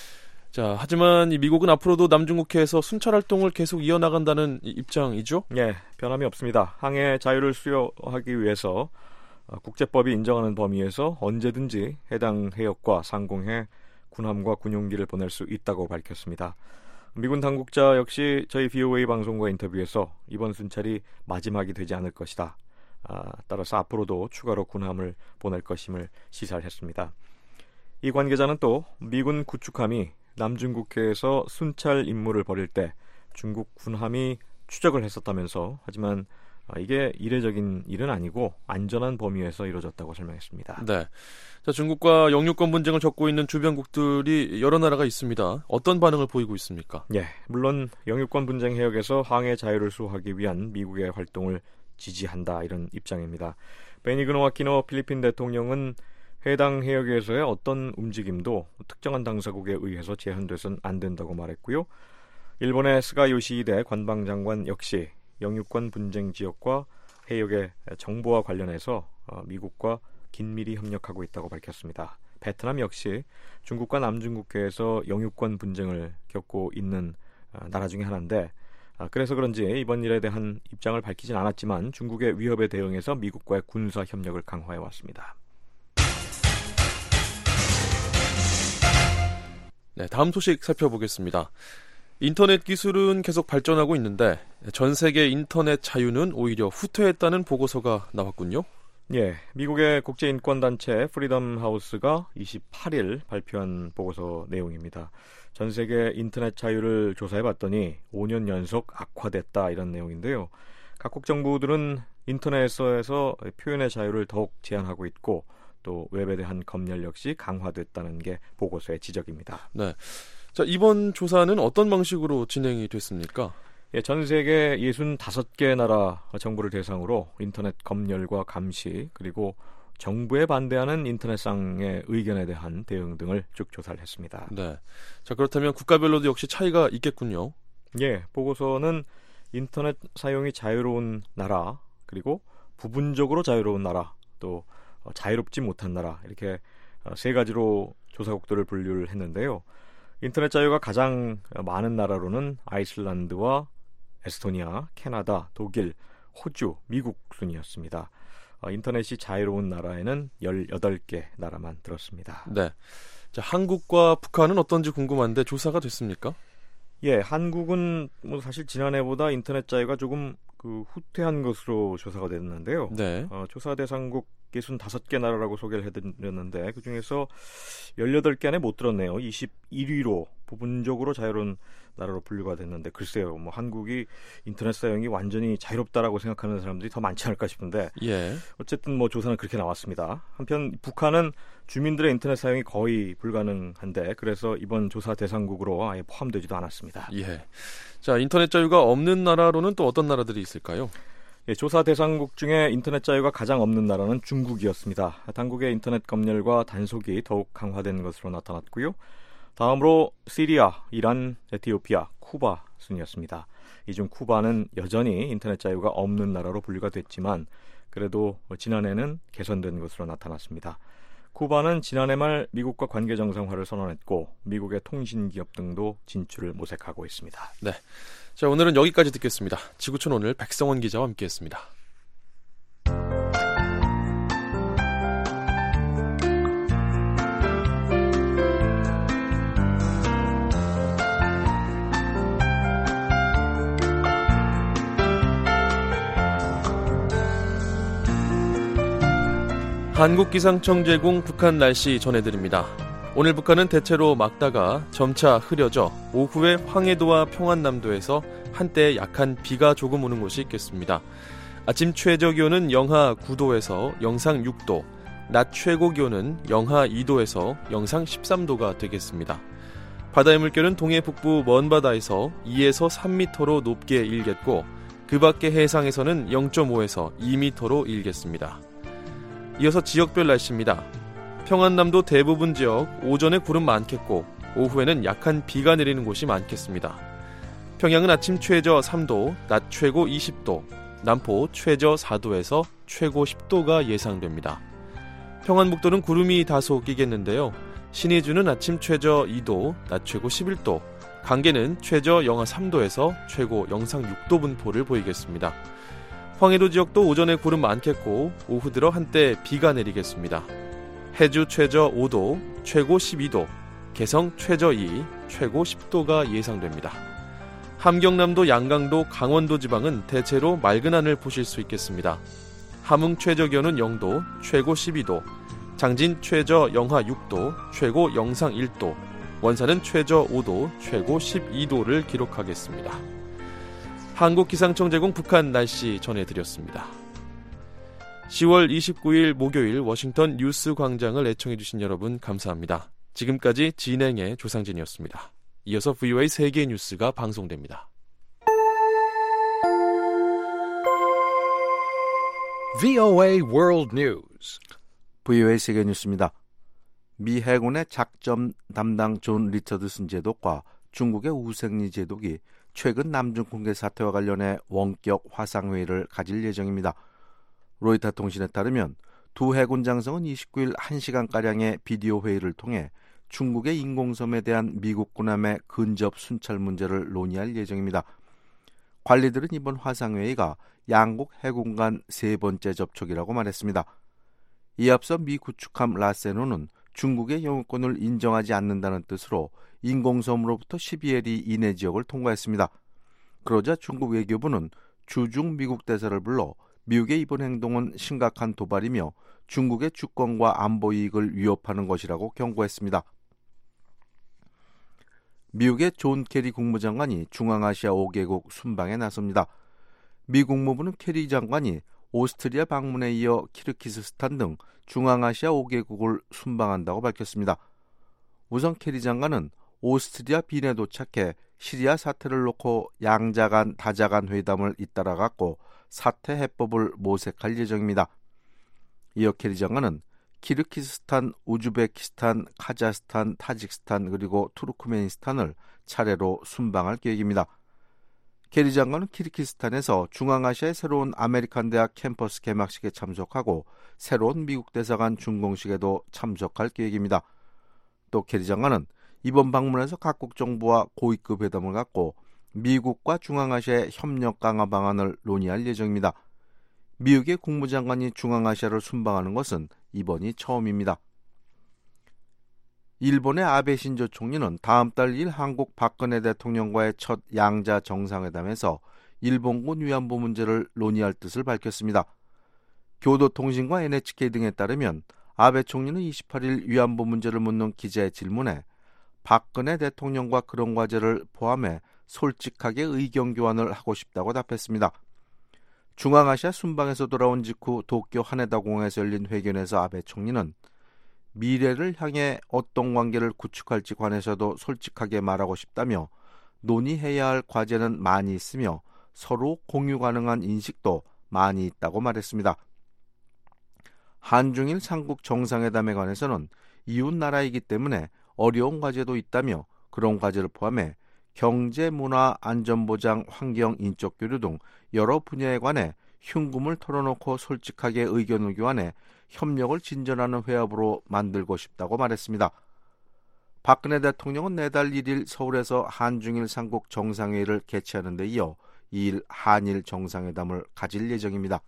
자, 하지만 이 미국은 앞으로도 남중국해에서 순찰 활동을 계속 이어나간다는 입장이죠? 네, 변함이 없습니다. 항해 자유를 수여하기 위해서 국제법이 인정하는 범위에서 언제든지 해당 해역과 상공해 군함과 군용기를 보낼 수 있다고 밝혔습니다. 미군 당국자 역시 저희 VOA 방송과 인터뷰에서 이번 순찰이 마지막이 되지 않을 것이다. 따라서 앞으로도 추가로 군함을 보낼 것임을 시사를 했습니다. 이 관계자는 또 미군 구축함이 남중국해에서 순찰 임무를 벌일 때 중국 군함이 추적을 했었다면서 하지만 이게 이례적인 일은 아니고 안전한 범위에서 이루어졌다고 설명했습니다. 네, 자, 중국과 영유권 분쟁을 겪고 있는 주변국들이 여러 나라가 있습니다. 어떤 반응을 보이고 있습니까? 예, 물론 영유권 분쟁 해역에서 항해 자유를 수호하기 위한 미국의 활동을 지지한다, 이런 입장입니다. 베니그노 아키노 필리핀 대통령은 해당 해역에서의 어떤 움직임도 특정한 당사국에 의해서 제한돼서는 안 된다고 말했고요. 일본의 스가 요시히데 관방장관 역시 영유권 분쟁 지역과 해역의 정보와 관련해서 미국과 긴밀히 협력하고 있다고 밝혔습니다. 베트남 역시 중국과 남중국해에서 영유권 분쟁을 겪고 있는 나라 중에 하나인데 그래서 그런지 이번 일에 대한 입장을 밝히진 않았지만 중국의 위협에 대응해서 미국과의 군사 협력을 강화해 왔습니다. 네, 다음 소식 살펴보겠습니다. 인터넷 기술은 계속 발전하고 있는데 전 세계 인터넷 자유는 오히려 후퇴했다는 보고서가 나왔군요. 예, 미국의 국제인권단체 프리덤 하우스가 28일 발표한 보고서 내용입니다. 전 세계 인터넷 자유를 조사해봤더니 5년 연속 악화됐다, 이런 내용인데요. 각국 정부들은 인터넷에서 표현의 자유를 더욱 제한하고 있고 또 웹에 대한 검열 역시 강화됐다는 게 보고서의 지적입니다. 네. 자, 이번 조사는 어떤 방식으로 진행이 됐습니까? 예, 전 세계 65개 나라 정부를 대상으로 인터넷 검열과 감시 그리고 정부에 반대하는 인터넷상의 의견에 대한 대응 등을 쭉 조사를 했습니다. 네. 자, 그렇다면 국가별로도 역시 차이가 있겠군요. 예, 보고서는 인터넷 사용이 자유로운 나라 그리고 부분적으로 자유로운 나라 또 자유롭지 못한 나라 이렇게 세 가지로 조사국들을 분류를 했는데요. 인터넷 자유가 가장 많은 나라로는 아이슬란드와 에스토니아, 캐나다, 독일, 호주, 미국 순이었습니다. 인터넷이 자유로운 나라에는 18개 나라만 들었습니다. 네. 자, 한국과 북한은 어떤지 궁금한데 조사가 됐습니까? 예, 한국은 뭐 사실 지난해보다 인터넷 자유가 조금 후퇴한 것으로 조사가 됐는데요. 네. 조사 대상국 65개 나라라고 소개를 해드렸는데 그중에서 18개 안에 못 들었네요. 21위로 부분적으로 자유로운 나라로 분류가 됐는데 글쎄요. 뭐 한국이 인터넷 사용이 완전히 자유롭다라고 생각하는 사람들이 더 많지 않을까 싶은데 어쨌든 뭐 조사는 그렇게 나왔습니다. 한편 북한은 주민들의 인터넷 사용이 거의 불가능한데 그래서 이번 조사 대상국으로 아예 포함되지도 않았습니다. 예. 자, 인터넷 자유가 없는 나라로는 또 어떤 나라들이 있을까요? 예, 조사 대상국 중에 인터넷 자유가 가장 없는 나라는 중국이었습니다. 당국의 인터넷 검열과 단속이 더욱 강화된 것으로 나타났고요. 다음으로 시리아, 이란, 에티오피아, 쿠바 순이었습니다. 이 중 쿠바는 여전히 인터넷 자유가 없는 나라로 분류가 됐지만 그래도 지난해는 개선된 것으로 나타났습니다. 쿠바는 지난해 말 미국과 관계 정상화를 선언했고 미국의 통신기업 등도 진출을 모색하고 있습니다. 네, 자 오늘은 여기까지 듣겠습니다. 지구촌 오늘 백성원 기자와 함께했습니다. 한국기상청 제공 북한 날씨 전해드립니다. 오늘 북한은 대체로 맑다가 점차 흐려져 오후에 황해도와 평안남도에서 한때 약한 비가 조금 오는 곳이 있겠습니다. 아침 최저 기온은 영하 9도에서 영상 6도, 낮 최고 기온은 영하 2도에서 영상 13도가 되겠습니다. 바다의 물결은 동해 북부 먼 바다에서 2에서 3m로 높게 일겠고 그 밖의 해상에서는 0.5에서 2m로 일겠습니다. 이어서 지역별 날씨입니다. 평안남도 대부분 지역 오전에 구름 많겠고 오후에는 약한 비가 내리는 곳이 많겠습니다. 평양은 아침 최저 3도, 낮 최고 20도, 남포 최저 4도에서 최고 10도가 예상됩니다. 평안북도는 구름이 다소 끼겠는데요. 신의주는 아침 최저 2도, 낮 최고 11도, 강계는 최저 영하 3도에서 최고 영상 6도 분포를 보이겠습니다. 황해도 지역도 오전에 구름 많겠고 오후 들어 한때 비가 내리겠습니다. 해주 최저 5도, 최고 12도, 개성 최저 2, 최고 10도가 예상됩니다. 함경남도, 양강도, 강원도 지방은 대체로 맑은 하늘 보실 수 있겠습니다. 함흥 최저 기온은 0도, 최고 12도, 장진 최저 영하 6도, 최고 영상 1도, 원산은 최저 5도, 최고 12도를 기록하겠습니다. 한국기상청 제공 북한 날씨 전해드렸습니다. 10월 29일 목요일 워싱턴 뉴스 광장을 애청해주신 여러분 감사합니다. 지금까지 진행의 조상진이었습니다. 이어서 VOA 세계 뉴스가 방송됩니다. VOA World News. VOA 세계 뉴스입니다. 미 해군의 작전 담당 존 리처드슨 제독과 중국의 우생리 제독이 최근 남중 공개 사태와 관련해 원격 화상회의를 가질 예정입니다. 로이터 통신에 따르면 두 해군 장성은 29일 1시간가량의 비디오 회의를 통해 중국의 인공섬에 대한 미국 군함의 근접 순찰 문제를 논의할 예정입니다. 관리들은 이번 화상회의가 양국 해군 간 세 번째 접촉이라고 말했습니다. 이에 앞서 미 구축함 라세노는 중국의 영유권을 인정하지 않는다는 뜻으로 인공섬으로부터 12해리 이내 지역을 통과했습니다. 그러자 중국 외교부는 주중 미국 대사를 불러 미국의 이번 행동은 심각한 도발이며 중국의 주권과 안보 이익을 위협하는 것이라고 경고했습니다. 미국의 존 케리 국무장관이 중앙아시아 5개국 순방에 나섭니다. 미 국무부는 케리 장관이 오스트리아 방문에 이어 키르기스스탄 등 중앙아시아 5개국을 순방한다고 밝혔습니다. 우선 케리 장관은 오스트리아 빈에 도착해 시리아 사태를 놓고 양자 간 다자 간 회담을 잇따라 갖고 사태 해법을 모색할 예정입니다. 이어 케리 장관은 키르기스스탄, 우즈베키스탄, 카자흐스탄, 타직스탄 그리고 투르크메니스탄을 차례로 순방할 계획입니다. 게리 장관은 키르기스탄에서 중앙아시아의 새로운 아메리칸 대학 캠퍼스 개막식에 참석하고 새로운 미국 대사관 준공식에도 참석할 계획입니다. 또 게리 장관은 이번 방문에서 각국 정부와 고위급 회담을 갖고 미국과 중앙아시아의 협력 강화 방안을 논의할 예정입니다. 미국의 국무장관이 중앙아시아를 순방하는 것은 이번이 처음입니다. 일본의 아베 신조 총리는 다음 달 2일 한국 박근혜 대통령과의 첫 양자 정상회담에서 일본군 위안부 문제를 논의할 뜻을 밝혔습니다. 교도통신과 NHK 등에 따르면 아베 총리는 28일 위안부 문제를 묻는 기자의 질문에 박근혜 대통령과 그런 과제를 포함해 솔직하게 의견 교환을 하고 싶다고 답했습니다. 중앙아시아 순방에서 돌아온 직후 도쿄 하네다 공항에서 열린 회견에서 아베 총리는 미래를 향해 어떤 관계를 구축할지 관해서도 솔직하게 말하고 싶다며 논의해야 할 과제는 많이 있으며 서로 공유 가능한 인식도 많이 있다고 말했습니다. 한중일 삼국 정상회담에 관해서는 이웃 나라이기 때문에 어려운 과제도 있다며 그런 과제를 포함해 경제, 문화, 안전보장, 환경, 인적 교류 등 여러 분야에 관해 흉금을 털어놓고 솔직하게 의견을 교환해 협력을 진전하는 회합으로 만들고 싶다고 말했습니다. 박근혜 대통령은 내달 1일 서울에서 한중일 삼국 정상회의를 개최하는 데 이어 2일 한일 정상회담을 가질 예정입니다.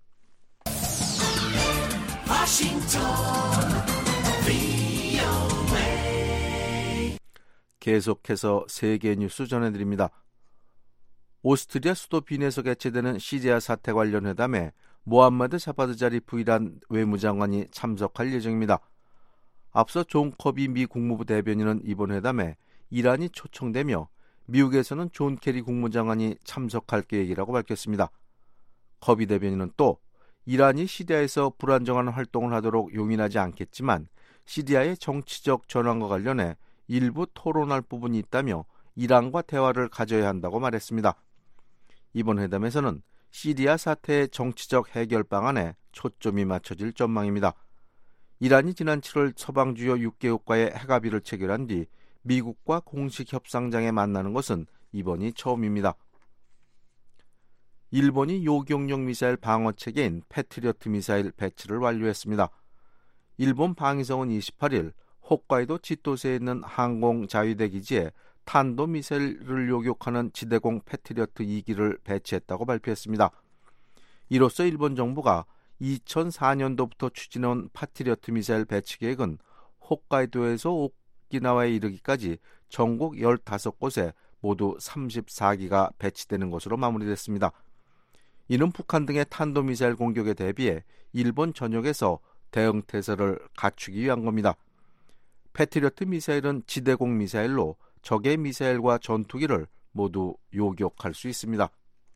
계속해서 세계 뉴스 전해드립니다. 오스트리아 수도 빈에서 개최되는 시리아 사태 관련 회담에 모함메드 자바드 자리프 이란 외무장관이 참석할 예정입니다. 앞서 존 커비 미 국무부 대변인은 이번 회담에 이란이 초청되며 미국에서는 존 케리 국무장관이 참석할 계획이라고 밝혔습니다. 커비 대변인은 또 이란이 시리아에서 불안정한 활동을 하도록 용인하지 않겠지만 시리아의 정치적 전환과 관련해 일부 토론할 부분이 있다며 이란과 대화를 가져야 한다고 말했습니다. 이번 회담에서는 시리아 사태의 정치적 해결 방안에 초점이 맞춰질 전망입니다. 이란이 지난 7월 서방 주요 6개국과의 핵합의를 체결한 뒤 미국과 공식 협상장에 만나는 것은 이번이 처음입니다. 일본이 요격용 미사일 방어 체계인 패트리어트 미사일 배치를 완료했습니다. 일본 방위성은 28일 홋카이도 치토세에 있는 항공자위대 기지에 탄도미사일을 요격하는 지대공 패트리어트 2기를 배치했다고 발표했습니다. 이로써 일본 정부가 2004년도부터 추진해온 패트리어트 미사일 배치 계획은 홋카이도에서 오키나와에 이르기까지 전국 15곳에 모두 34기가 배치되는 것으로 마무리됐습니다. 이는 북한 등의 탄도미사일 공격에 대비해 일본 전역에서 대응 태세를 갖추기 위한 겁니다. 패트리어트 미사일은 지대공 미사일로 적의 미사일과 전투기를 모두 요격할 수 있습니다.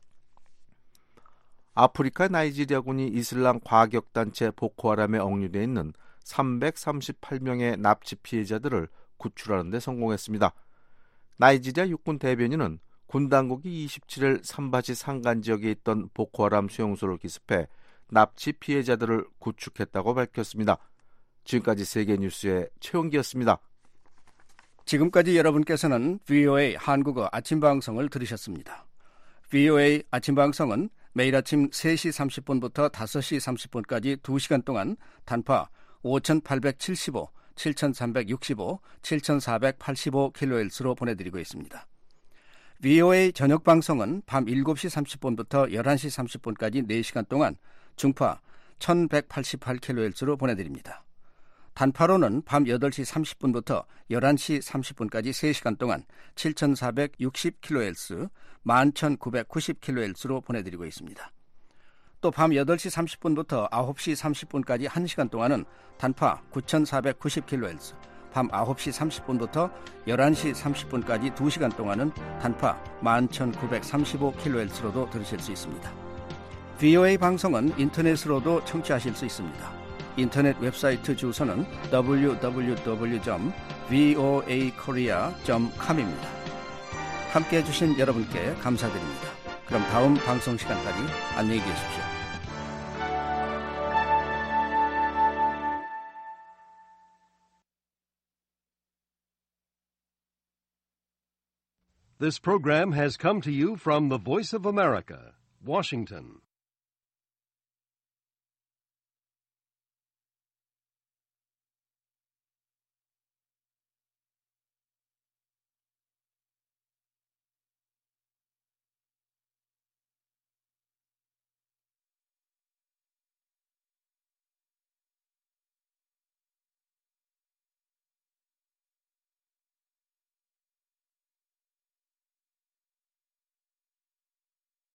아프리카 나이지리아군이 이슬람 과격단체 보코하람에 억류되어 있는 338명의 납치 피해자들을 구출하는 데 성공했습니다. 나이지리아 육군 대변인은 군 당국이 27일 삼바시 산간 지역에 있던 보코하람 수용소를 기습해 납치 피해자들을 구축했다고 밝혔습니다. 지금까지 세계뉴스의 최용기였습니다. 지금까지 여러분께서는 VOA 한국어 아침방송을 들으셨습니다. VOA 아침방송은 매일 아침 3시 30분부터 5시 30분까지 2시간 동안 단파 5875, 7365, 7485kHz로 보내드리고 있습니다. VOA 저녁방송은 밤 7시 30분부터 11시 30분까지 4시간 동안 중파 1188kHz로 보내드립니다. 단파로는 밤 8시 30분부터 11시 30분까지 3시간 동안 7460kHz, 11990kHz로 보내드리고 있습니다. 또 밤 8시 30분부터 9시 30분까지 1시간 동안은 단파 9490kHz, 밤 9시 30분부터 11시 30분까지 2시간 동안은 단파 11935kHz로도 들으실 수 있습니다. VOA 방송은 인터넷으로도 청취하실 수 있습니다. 인터넷 웹사이트 주소는 www.voakorea.com입니다. 함께해 주신 여러분께 감사드립니다. 그럼 다음 방송 시간까지 안녕히 계십시오. This program has come to you from the Voice of America, Washington.